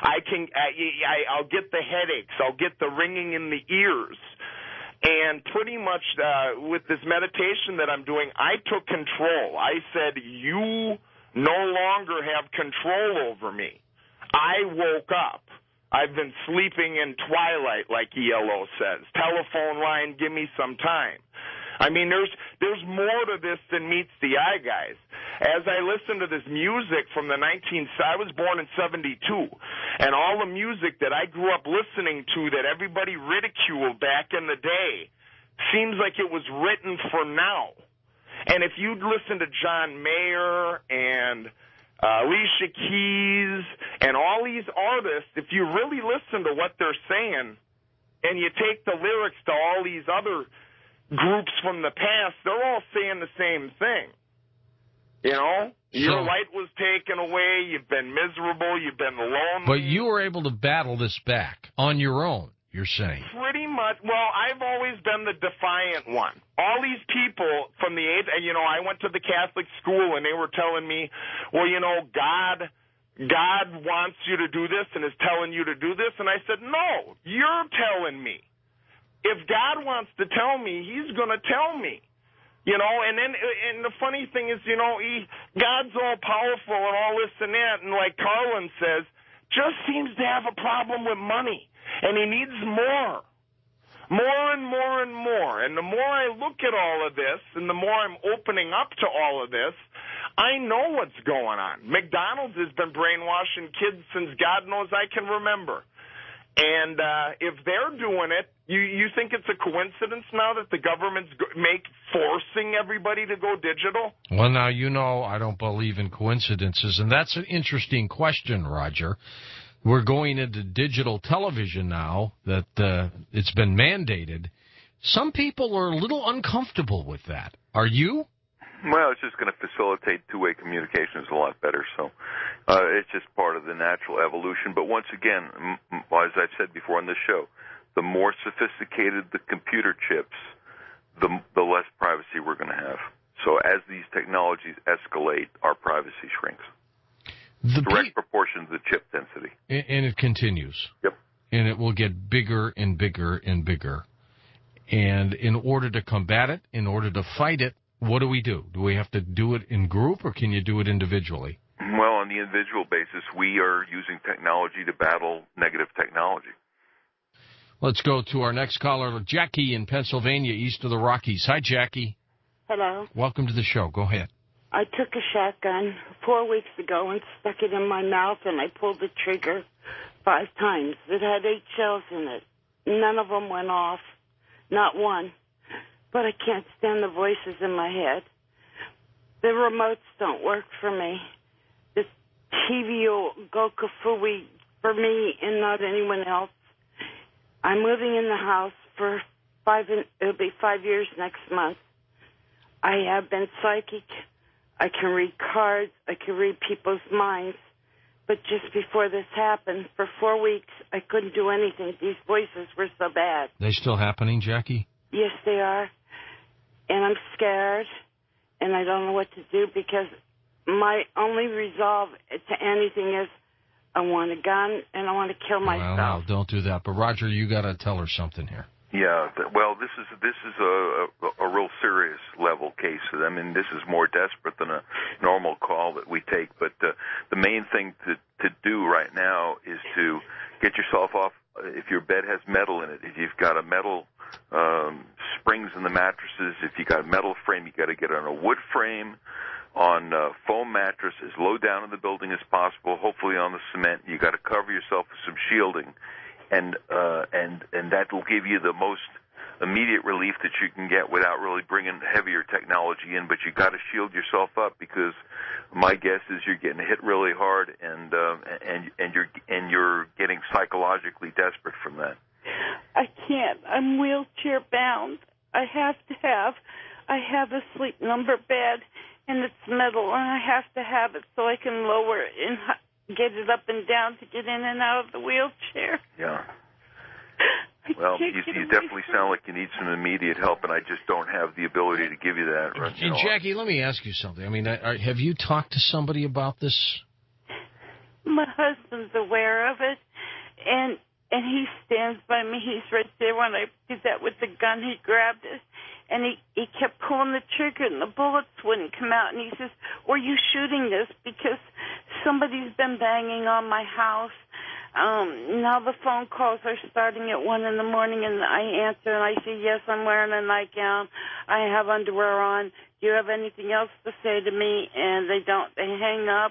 I'll get the headaches. I'll get the ringing in the ears. And pretty much with this meditation that I'm doing, I took control. I said, you no longer have control over me. I woke up. I've been sleeping in twilight, like ELO says. Telephone line, give me some time. I mean, there's more to this than meets the eye, guys. As I listen to this music from the I was born in 72, and all the music that I grew up listening to that everybody ridiculed back in the day seems like it was written for now. And if you'd listen to John Mayer and Alicia Keys and all these artists, if you really listen to what they're saying and you take the lyrics to all these other groups from the past, they're all saying the same thing. You know, your light was taken away, you've been miserable, you've been lonely. But you were able to battle this back on your own, you're saying. Pretty much. Well, I've always been the defiant one. All these people from the age, and, I went to the Catholic school, and they were telling me, well, God wants you to do this and is telling you to do this. And I said, no, you're telling me. If God wants to tell me, he's going to tell me. And the funny thing is, God's all powerful and all this and that, and like Carlin says, just seems to have a problem with money, and he needs more. More and more and more. And the more I look at all of this and the more I'm opening up to all of this, I know what's going on. McDonald's has been brainwashing kids since God knows I can remember. And if they're doing it, you think it's a coincidence now that the government's forcing everybody to go digital? Well, now, you know I don't believe in coincidences, and that's an interesting question, Roger. We're going into digital television now that it's been mandated. Some people are a little uncomfortable with that. Are you? Well, it's just going to facilitate two-way communications a lot better. So it's just part of the natural evolution. But once again, as I've said before on this show, the more sophisticated the computer chips, the less privacy we're going to have. So as these technologies escalate, our privacy shrinks. Direct proportion to the chip density. And it continues. Yep. And it will get bigger and bigger and bigger. And in order to combat it, in order to fight it, what do we do? Do we have to do it in group, or can you do it individually? Well, on the individual basis, we are using technology to battle negative technology. Let's go to our next caller, Jackie in Pennsylvania, east of the Rockies. Hi, Jackie. Hello. Welcome to the show. Go ahead. I took a shotgun 4 weeks ago and stuck it in my mouth, and I pulled the trigger 5 times. It had 8 shells in it. None of them went off. Not one. But I can't stand the voices in my head. The remotes don't work for me. The TV will go kafooey for me and not anyone else. I'm moving in the house for it'll be 5 years next month. I have been psychic. I can read cards. I can read people's minds. But just before this happened, for 4 weeks, I couldn't do anything. These voices were so bad. They still happening, Jackie? Yes, they are. And I'm scared, and I don't know what to do because my only resolve to anything is I want a gun and I want to kill myself. Well, no, don't do that. But, Roger, you got to tell her something here. Yeah, well, this is a real serious level case. I mean, this is more desperate than a normal call that we take. But the main thing to do right now is to get yourself off. If your bed has metal in it, if you've got a metal springs in the mattresses, if you got a metal frame, you got to get on a wood frame, on a foam mattress, as low down in the building as possible. Hopefully on the cement. You got to cover yourself with some shielding. And that will give you the most immediate relief that you can get without really bringing heavier technology in. But you got to shield yourself up because my guess is you're getting hit really hard, and you're getting psychologically desperate from that. I can't. I'm wheelchair bound. I have a sleep number bed, and it's metal, and I have to have it so I can lower it and get it up and down to get in and out of the wheelchair. Yeah. Well, you definitely sound like you need some immediate help, and I just don't have the ability to give you that right now. And, Jackie, let me ask you something. I mean, have you talked to somebody about this? My husband's aware of it, and he stands by me. He's right there when I did that with the gun. He grabbed it, and he kept pulling the trigger, and the bullets wouldn't come out. And he says, were you shooting this? Because somebody's been banging on my house. Now the phone calls are starting at 1 in the morning, and I answer, and I say, yes, I'm wearing a nightgown. I have underwear on. Do you have anything else to say to me? And they don't. They hang up.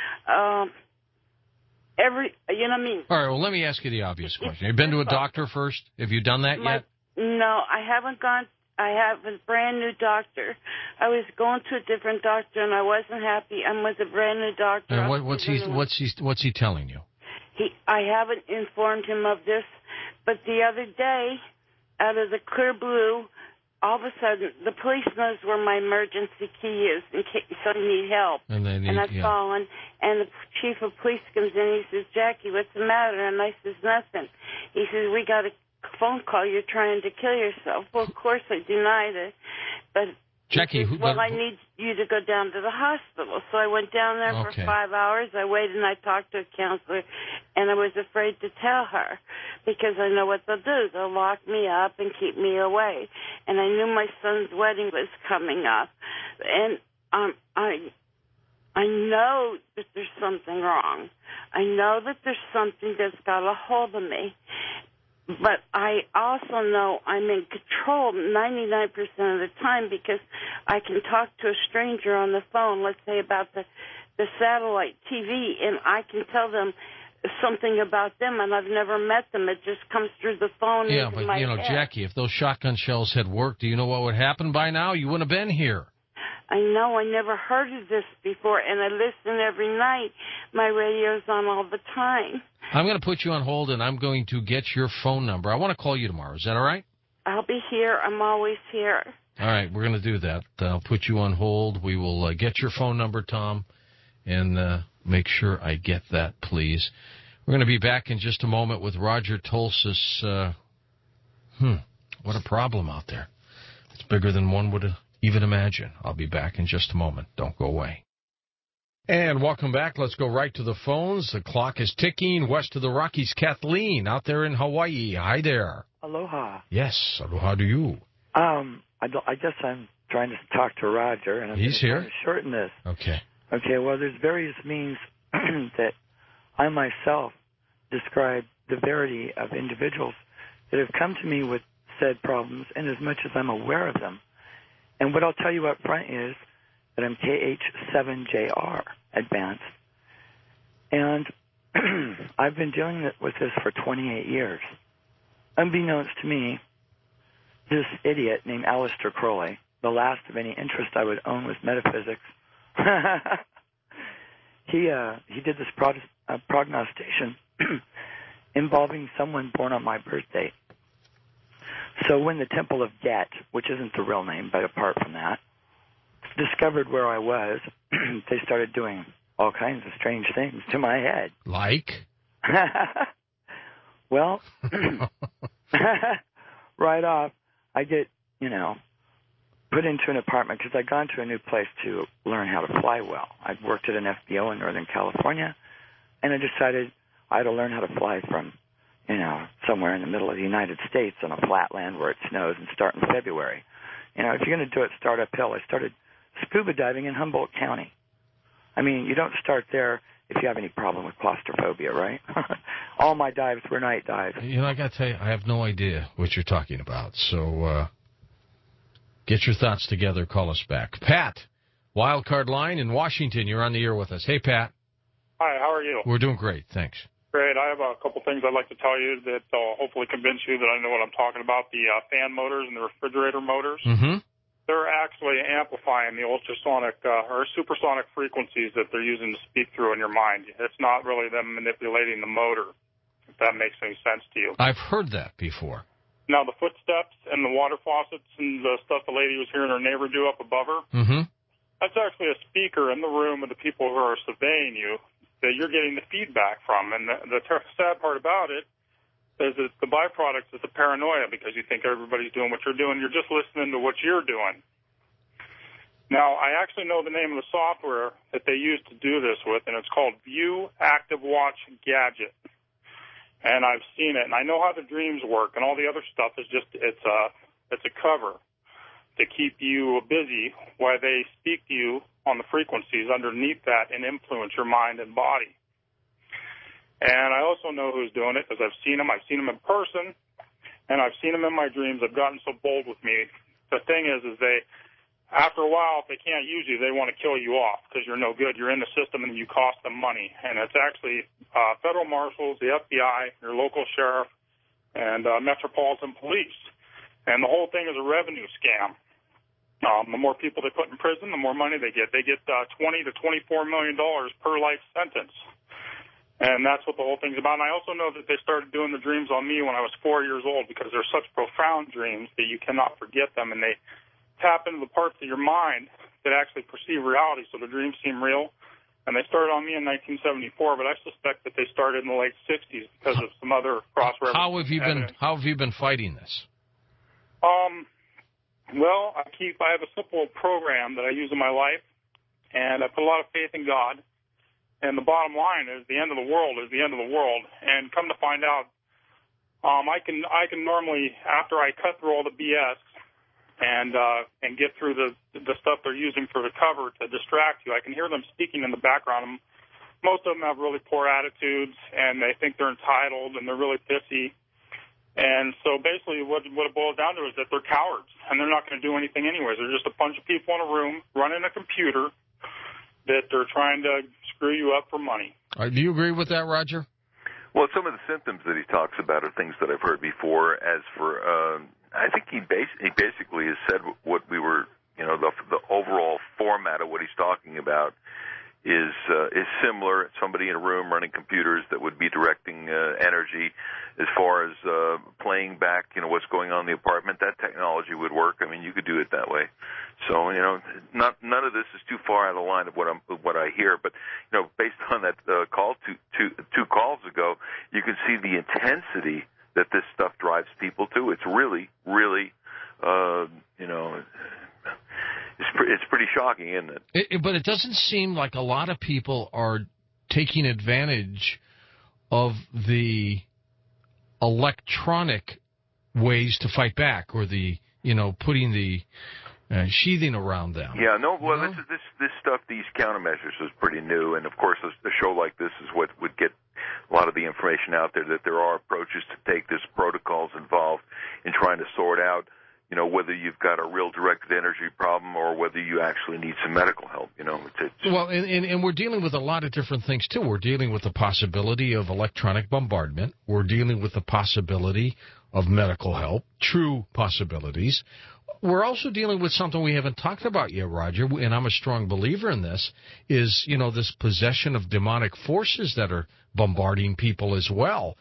You know what I mean? All right, well, let me ask you the obvious question. Have you been to a doctor first? Have you done that yet? No, I haven't gone. I have a brand new doctor. I was going to a different doctor, and I wasn't happy. I'm with a brand new doctor. And what's he telling you? I haven't informed him of this, but the other day, out of the clear blue, all of a sudden, the police knows where my emergency key is in case I need help. And I've fallen, and the chief of police comes in. He says, Jackie, what's the matter? And I says, nothing. He says, we got a phone call. You're trying to kill yourself. Well, of course, I denied it. But Jackie, I need you to go down to the hospital. So I went down there for 5 hours. I waited, and I talked to a counselor, and I was afraid to tell her because I know what they'll do. They'll lock me up and keep me away. And I knew my son's wedding was coming up. And I know that there's something wrong. I know that there's something that's got a hold of me. But I also know I'm in control 99% of the time because I can talk to a stranger on the phone, let's say about the satellite TV, and I can tell them something about them, and I've never met them. It just comes through the phone into my head. Jackie, if those shotgun shells had worked, do you know what would happen by now? You wouldn't have been here. I know. I never heard of this before, and I listen every night. My radio's on all the time. I'm going to put you on hold, and I'm going to get your phone number. I want to call you tomorrow. Is that all right? I'll be here. I'm always here. All right, we're going to do that. I'll put you on hold. We will get your phone number, Tom, and make sure I get that, please. We're going to be back in just a moment with Roger Tulsis. What a problem out there. It's bigger than one would even imagine. I'll be back in just a moment. Don't go away. And welcome back. Let's go right to the phones. The clock is ticking. West of the Rockies, Kathleen out there in Hawaii. Hi there. Aloha. Yes, aloha to you. I guess I'm trying to talk to Roger, and I'm He's here. trying to shorten this. Okay. Okay, well, there's various means that I myself describe the verity of individuals that have come to me with said problems, and as much as I'm aware of them. And what I'll tell you up front is that I'm KH7JR advanced. And I've been dealing with this for 28 years. Unbeknownst to me, this idiot named Aleister Crowley, the last of any interest I would own was metaphysics, he did this prognostication involving someone born on my birth date. So when the Temple of Get, which isn't the real name, but apart from that, discovered where I was, they started doing all kinds of strange things to my head. Like? Well, right off, I get, put into an apartment because I'd gone to a new place to learn how to fly well. I'd worked at an FBO in Northern California, and I decided I had to learn how to fly from, somewhere in the middle of the United States on a flat land where it snows and start in February. If you're going to do it, start uphill. I started scuba diving in Humboldt County. I mean, you don't start there if you have any problem with claustrophobia, right? All my dives were night dives. I got to tell you, I have no idea what you're talking about. So get your thoughts together. Call us back. Pat, wildcard line in Washington. You're on the air with us. Hey, Pat. Hi, how are you? We're doing great. Thanks. Great. I have a couple things I'd like to tell you that will hopefully convince you that I know what I'm talking about. The fan motors and the refrigerator motors. Mm-hmm. They're actually amplifying the ultrasonic or supersonic frequencies that they're using to speak through in your mind. It's not really them manipulating the motor, if that makes any sense to you. I've heard that before. Now, the footsteps and the water faucets and the stuff the lady was hearing her neighbor do up above her, that's actually a speaker in the room of the people who are surveying you that you're getting the feedback from. And the sad part about it is that the byproduct is the paranoia because you think everybody's doing what you're doing. You're just listening to what you're doing. Now, I actually know the name of the software that they use to do this with, and it's called View Active Watch Gadget. And I've seen it, and I know how the dreams work, and all the other stuff is just, it's a cover to keep you busy while they speak to you on the frequencies underneath that and influence your mind and body. And I also know who's doing it because I've seen them. I've seen them in person, and I've seen them in my dreams. They've gotten so bold with me. The thing is they, after a while, if they can't use you, they want to kill you off because you're no good. You're in the system, and you cost them money. And it's actually federal marshals, the FBI, your local sheriff, and Metropolitan Police. And the whole thing is a revenue scam. The more people they put in prison, the more money they get. They get $20 to $24 million per life sentence. And that's what the whole thing's about. And I also know that they started doing the dreams on me when I was 4 years old because they're such profound dreams that you cannot forget them. And they tap into the parts of your mind that actually perceive reality, so the dreams seem real. And they started on me in 1974, but I suspect that they started in the late 60s because of some other cross-reference. How have you been fighting this? Well, I have a simple program that I use in my life, and I put a lot of faith in God. And the bottom line is the end of the world is the end of the world. And come to find out, I can normally, after I cut through all the BS and get through the stuff they're using for the cover to distract you, I can hear them speaking in the background. Most of them have really poor attitudes, and they think they're entitled, and they're really pissy. And so basically what it boils down to is that they're cowards, and they're not going to do anything anyways. They're just a bunch of people in a room running a computer that they're trying to screw you up for money. Do you agree with that, Roger? Well, some of the symptoms that he talks about are things that I've heard before. As for, I think he basically has said what we were, the overall format of what he's talking about is similar. Somebody in a room running computers that would be directing energy. As far as playing back, what's going on in the apartment, that technology would work. I mean, you could do it that way. So, none of this is too far out of line of what I hear. But, based on that call two calls ago, you can see the intensity that this stuff drives people to. It's really, really, it's pretty shocking, isn't it? But it doesn't seem like a lot of people are taking advantage of the electronic ways to fight back, or the putting the sheathing around them. Yeah, no. Well, this stuff, these countermeasures, is pretty new, and of course, a show like this is what would get a lot of the information out there. That there are approaches to take. There's protocols involved in trying to sort out, whether you've got a real directed energy problem or whether you actually need some medical help. Well, and we're dealing with a lot of different things too. We're dealing with the possibility of electronic bombardment. We're dealing with the possibility of medical help, true possibilities. We're also dealing with something we haven't talked about yet, Roger, and I'm a strong believer in this, is, this possession of demonic forces that are bombarding people as well.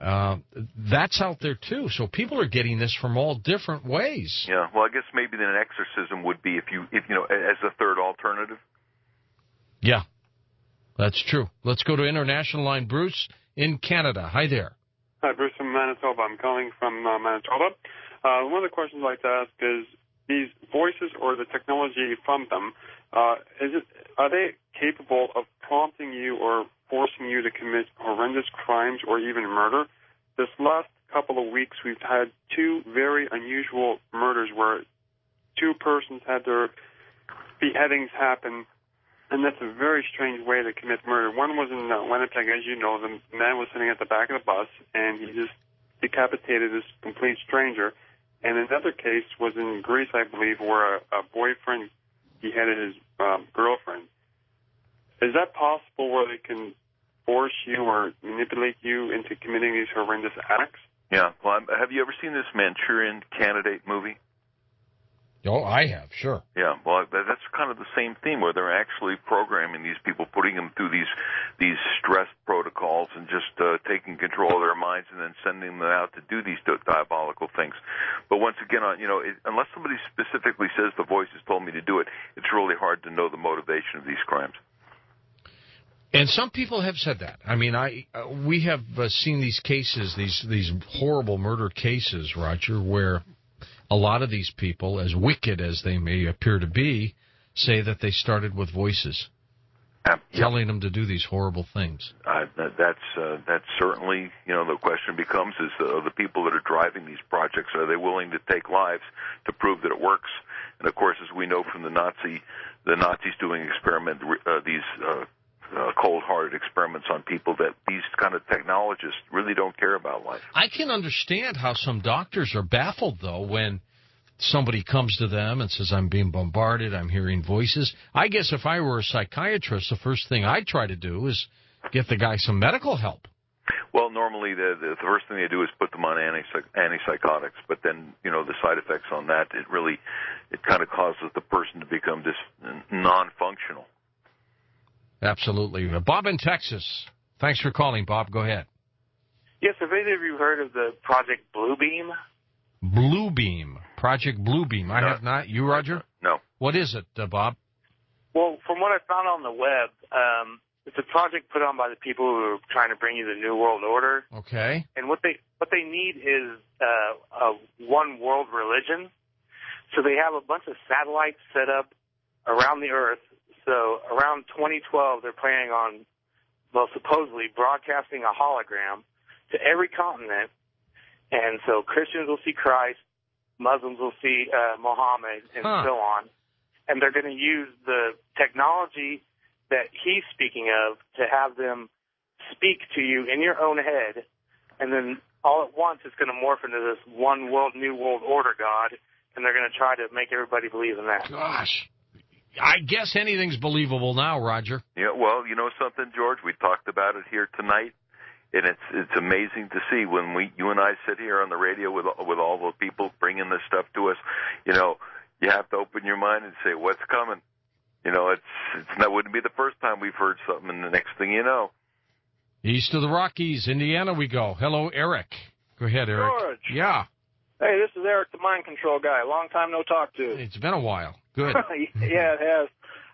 That's out there, too. So people are getting this from all different ways. Yeah, well, I guess maybe then an exorcism would be if as a third alternative. Yeah, that's true. Let's go to international line. Bruce in Canada. Hi there. Hi, Bruce from Manitoba. I'm calling from Manitoba. One of the questions I'd like to ask is, these voices or the technology from them, are they capable of prompting you or forcing you to commit horrendous crimes or even murder? This last couple of weeks, we've had two very unusual murders where two persons had their beheadings happen, and that's a very strange way to commit murder. One was in Winnipeg, as you know. The man was sitting at the back of the bus, and he just decapitated this complete stranger. And another case was in Greece, I believe, where a boyfriend beheaded his girlfriend. Is that possible, where they can force you or manipulate you into committing these horrendous acts? Yeah. Well, have you ever seen this Manchurian Candidate movie? Oh, I have, sure. Yeah, well, that's kind of the same theme, where they're actually programming these people, putting them through these stress protocols and just taking control of their minds and then sending them out to do these diabolical things. But once again, unless somebody specifically says the voice has told me to do it, it's really hard to know the motivation of these crimes. And some people have said that. I mean, we have seen these cases, these horrible murder cases, Roger, where a lot of these people, as wicked as they may appear to be, say that they started with voices telling them to do these horrible things. That's certainly, the question becomes is the people that are driving these projects, are they willing to take lives to prove that it works? And of course, as we know from the Nazis doing these cold-hearted experiments on people, that these kind of technologists really don't care about life. I can understand how some doctors are baffled, though, when somebody comes to them and says, I'm being bombarded, I'm hearing voices. I guess if I were a psychiatrist, the first thing I'd try to do is get the guy some medical help. Well, normally the first thing they do is put them on antipsychotics, but then, the side effects on that, it kind of causes the person to become non-functional. Absolutely. Bob in Texas. Thanks for calling, Bob. Go ahead. Yes, have any of you heard of the Project Bluebeam? Bluebeam. Project Bluebeam. I have not. You, Roger? No. What is it, Bob? Well, from what I found on the web, it's a project put on by the people who are trying to bring you the New World Order. Okay. And what they need is a one world religion. So they have a bunch of satellites set up around the Earth. So around 2012, they're planning on, supposedly broadcasting a hologram to every continent. And so Christians will see Christ, Muslims will see Muhammad, and so on. And they're going to use the technology that he's speaking of to have them speak to you in your own head and then all at once it's going to morph into this one world, new world order God, and they're going to try to make everybody believe in that. Gosh. I guess anything's believable now, Roger. Yeah, well, you know something, George? We talked about it here tonight, and it's amazing to see when you and I sit here on the radio with all the people bringing this stuff to us. You know, you have to open your mind and say, what's coming? You know, that wouldn't be the first time we've heard something, and the next thing you know. East of the Rockies, Indiana we go. Hello, Eric. Go ahead, Eric. George. Yeah. Hey, this is Eric, the mind control guy. Long time no talk to. It's been a while. Good. Yeah, it has.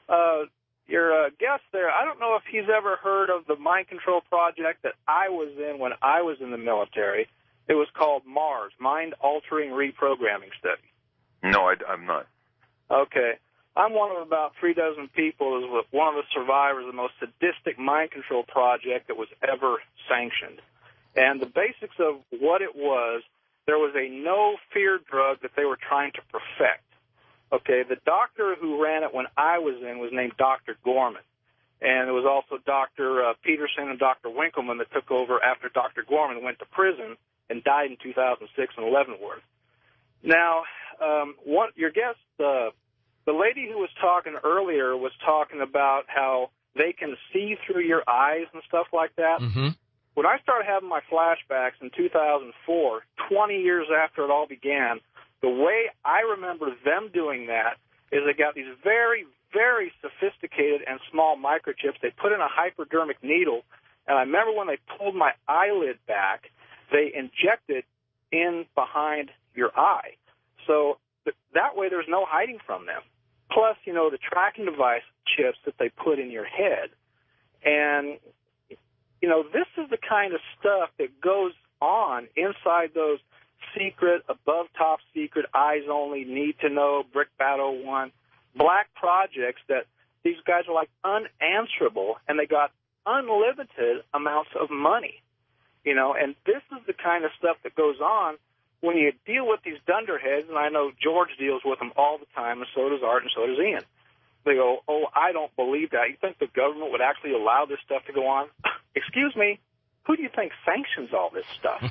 Your guest there, I don't know if he's ever heard of the mind control project that I was in when I was in the military. It was called MARS, Mind Altering Reprogramming Study. No, I'm not. Okay. I'm one of about 3 dozen people who was one of the survivors of the most sadistic mind control project that was ever sanctioned. And the basics of what it was, there was a no-fear drug that they were trying to perfect. Okay, the doctor who ran it when I was in was named Dr. Gorman. And it was also Dr. Peterson and Dr. Winkleman that took over after Dr. Gorman went to prison and died in 2006 in Leavenworth. Now, your guest, the lady who was talking earlier was talking about how they can see through your eyes and stuff like that. Mm-hmm. When I started having my flashbacks in 2004, 20 years after it all began, the way I remember them doing that is they got these very, very sophisticated and small microchips. They put in a hypodermic needle, and I remember when they pulled my eyelid back, they injected in behind your eye. So that way there's no hiding from them. Plus, you know, the tracking device chips that they put in your head. And, you know, this is the kind of stuff that goes on inside those secret, above top secret, eyes only, need to know, Brickbat 01, black projects that these guys are like unanswerable, and they got unlimited amounts of money. You know, and this is the kind of stuff that goes on when you deal with these dunderheads, and I know George deals with them all the time, and so does Art, and so does Ian. They go, oh, I don't believe that. You think the government would actually allow this stuff to go on? Excuse me, who do you think sanctions all this stuff?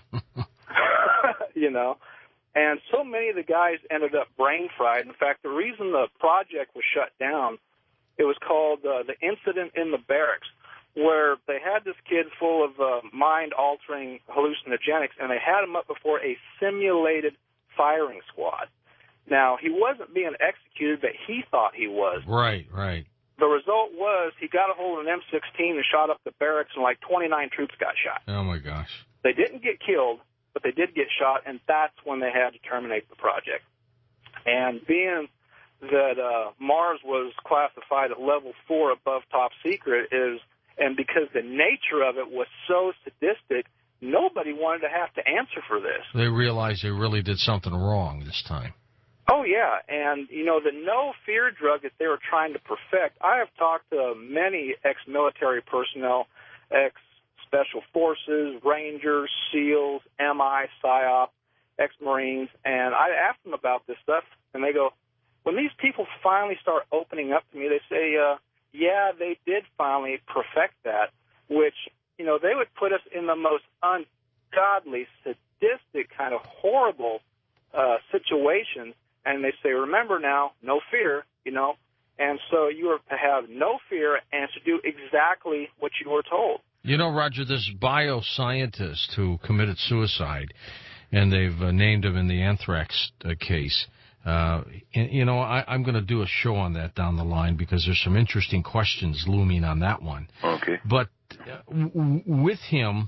You know? And so many of the guys ended up brain fried. In fact, the reason the project was shut down, it was called the Incident in the Barracks, where they had this kid full of mind-altering hallucinogenics, and they had him up before a simulated firing squad. Now, he wasn't being executed, but he thought he was. Right, right. The result was he got a hold of an M16 and shot up the barracks, and like 29 troops got shot. Oh, my gosh. They didn't get killed, but they did get shot, and that's when they had to terminate the project. And being that Mars was classified at level 4 above top secret and because the nature of it was so sadistic, nobody wanted to have to answer for this. They realized they really did something wrong this time. Oh, yeah, and, you know, the no-fear drug that they were trying to perfect, I have talked to many ex-military personnel, ex-Special Forces, Rangers, SEALs, MI, PSYOP, ex-Marines, and I asked them about this stuff, and they go, when these people finally start opening up to me, they say, yeah, they did finally perfect that, which, you know, they would put us in the most ungodly, sadistic, kind of horrible situations. And they say, remember now, no fear, you know. And so you are to have no fear and to do exactly what you were told. You know, Roger, this bioscientist who committed suicide, and they've named him in the anthrax case, you know, I'm going to do a show on that down the line because there's some interesting questions looming on that one. Okay. But with him,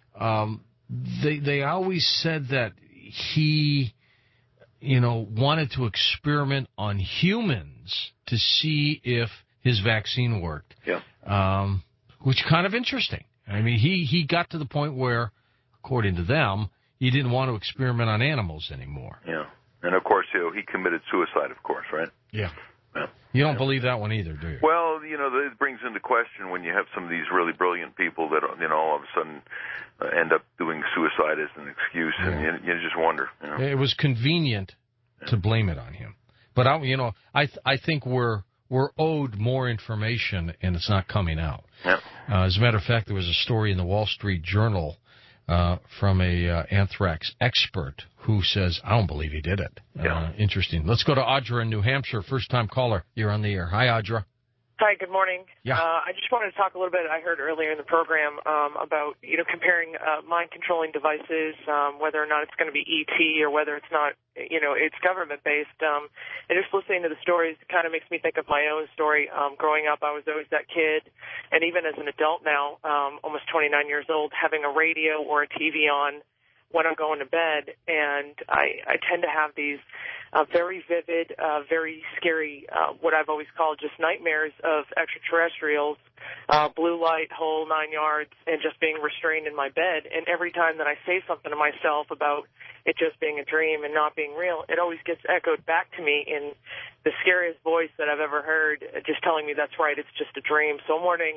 they always said that he, you know, wanted to experiment on humans to see if his vaccine worked. Yeah. Which kind of interesting. I mean, he got to the point where, according to them, he didn't want to experiment on animals anymore. Yeah. And, of course, you know, he committed suicide, of course, right? Yeah. Yeah. You don't believe that one either, do you? Well, you know, it brings into question when you have some of these really brilliant people that, you know, all of a sudden end up doing suicide as an excuse, and you just wonder. You know? It was convenient to blame it on him. But, I think we're owed more information, and it's not coming out. Yep. As a matter of fact, there was a story in the Wall Street Journal from a anthrax expert who says, I don't believe he did it. Yeah. Interesting. Let's go to Audra in New Hampshire. First-time caller. You're on the air. Hi, Audra. Hi, good morning. Yeah. I just wanted to talk a little bit, I heard earlier in the program, about, comparing mind-controlling devices, whether or not it's going to be ET or whether it's not, it's government-based. And just listening to the stories kind of makes me think of my own story. Growing up, I was always that kid, and even as an adult now, almost 29 years old, having a radio or a TV on when I'm going to bed, and I tend to have these very vivid, very scary, what I've always called just nightmares of extraterrestrials, blue light, whole 9 yards, and just being restrained in my bed. And every time that I say something to myself about it just being a dream and not being real, it always gets echoed back to me in the scariest voice that I've ever heard, just telling me that's right, it's just a dream. So I'm wondering,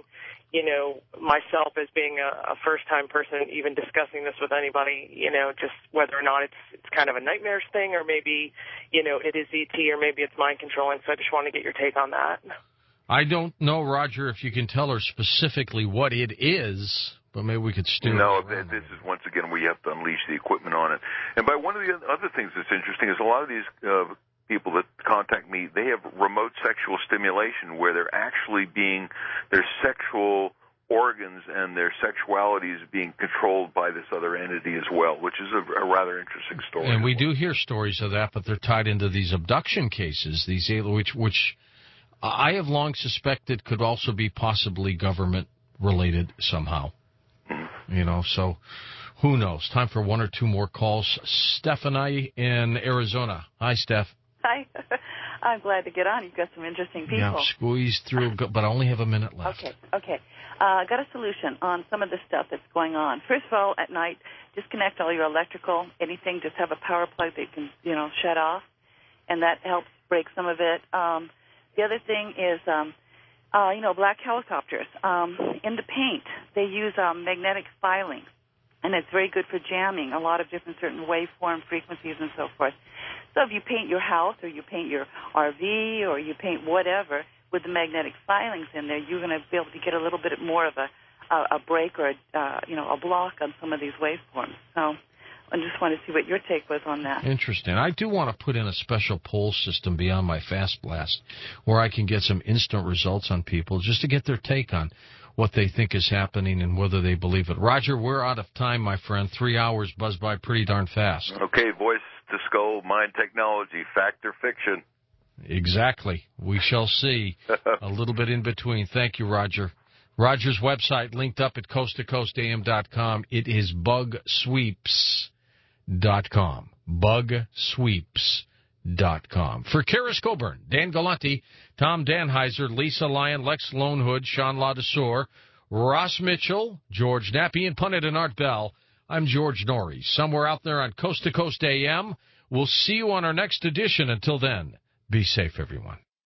myself as being a first-time person even discussing this with anybody, just whether or not it's kind of a nightmares thing or maybe, it is ET or maybe it's mind controlling. So I just want to get your take on that. I don't know, Roger, if you can tell her specifically what it is, but maybe we could steer. No, this is once again where you have to unleash the equipment on it. And by one of the other things that's interesting is a lot of these people that contact me, they have remote sexual stimulation where they're actually their sexual organs and their sexuality is being controlled by this other entity as well, which is a rather interesting story. And we do hear stories of that, but they're tied into these abduction cases, which I have long suspected could also be possibly government-related somehow. Mm-hmm. So who knows? Time for one or two more calls. Stephanie in Arizona. Hi, Steph. Hi. I'm glad to get on. You've got some interesting people. Yeah, squeeze through, but I only have a minute left. Okay. I got a solution on some of the stuff that's going on. First of all, at night, disconnect all your electrical, anything. Just have a power plug that you can, shut off, and that helps break some of it. The other thing is, black helicopters. In the paint, they use magnetic filing, and it's very good for jamming a lot of different certain waveform frequencies and so forth. So if you paint your house or you paint your RV or you paint whatever with the magnetic filings in there, you're going to be able to get a little bit more of a break or a block on some of these waveforms. So I just want to see what your take was on that. Interesting. I do want to put in a special poll system beyond my Fast Blast where I can get some instant results on people just to get their take on what they think is happening and whether they believe it. Roger, we're out of time, my friend. 3 hours buzzed by pretty darn fast. Okay, voice to skull, mind technology, fact or fiction. Exactly. We shall see. A little bit in between. Thank you, Roger. Roger's website linked up at coasttocoastam.com. It is bugsweeps.com. Bugsweeps.com. For Karis Coburn, Dan Galante, Tom Danheiser, Lisa Lyon, Lex Lonehood, Sean Ladesseur, Ross Mitchell, George Nappy, and Pundit and Art Bell, I'm George Norrie. Somewhere out there on Coast to Coast AM. We'll see you on our next edition. Until then, be safe, everyone.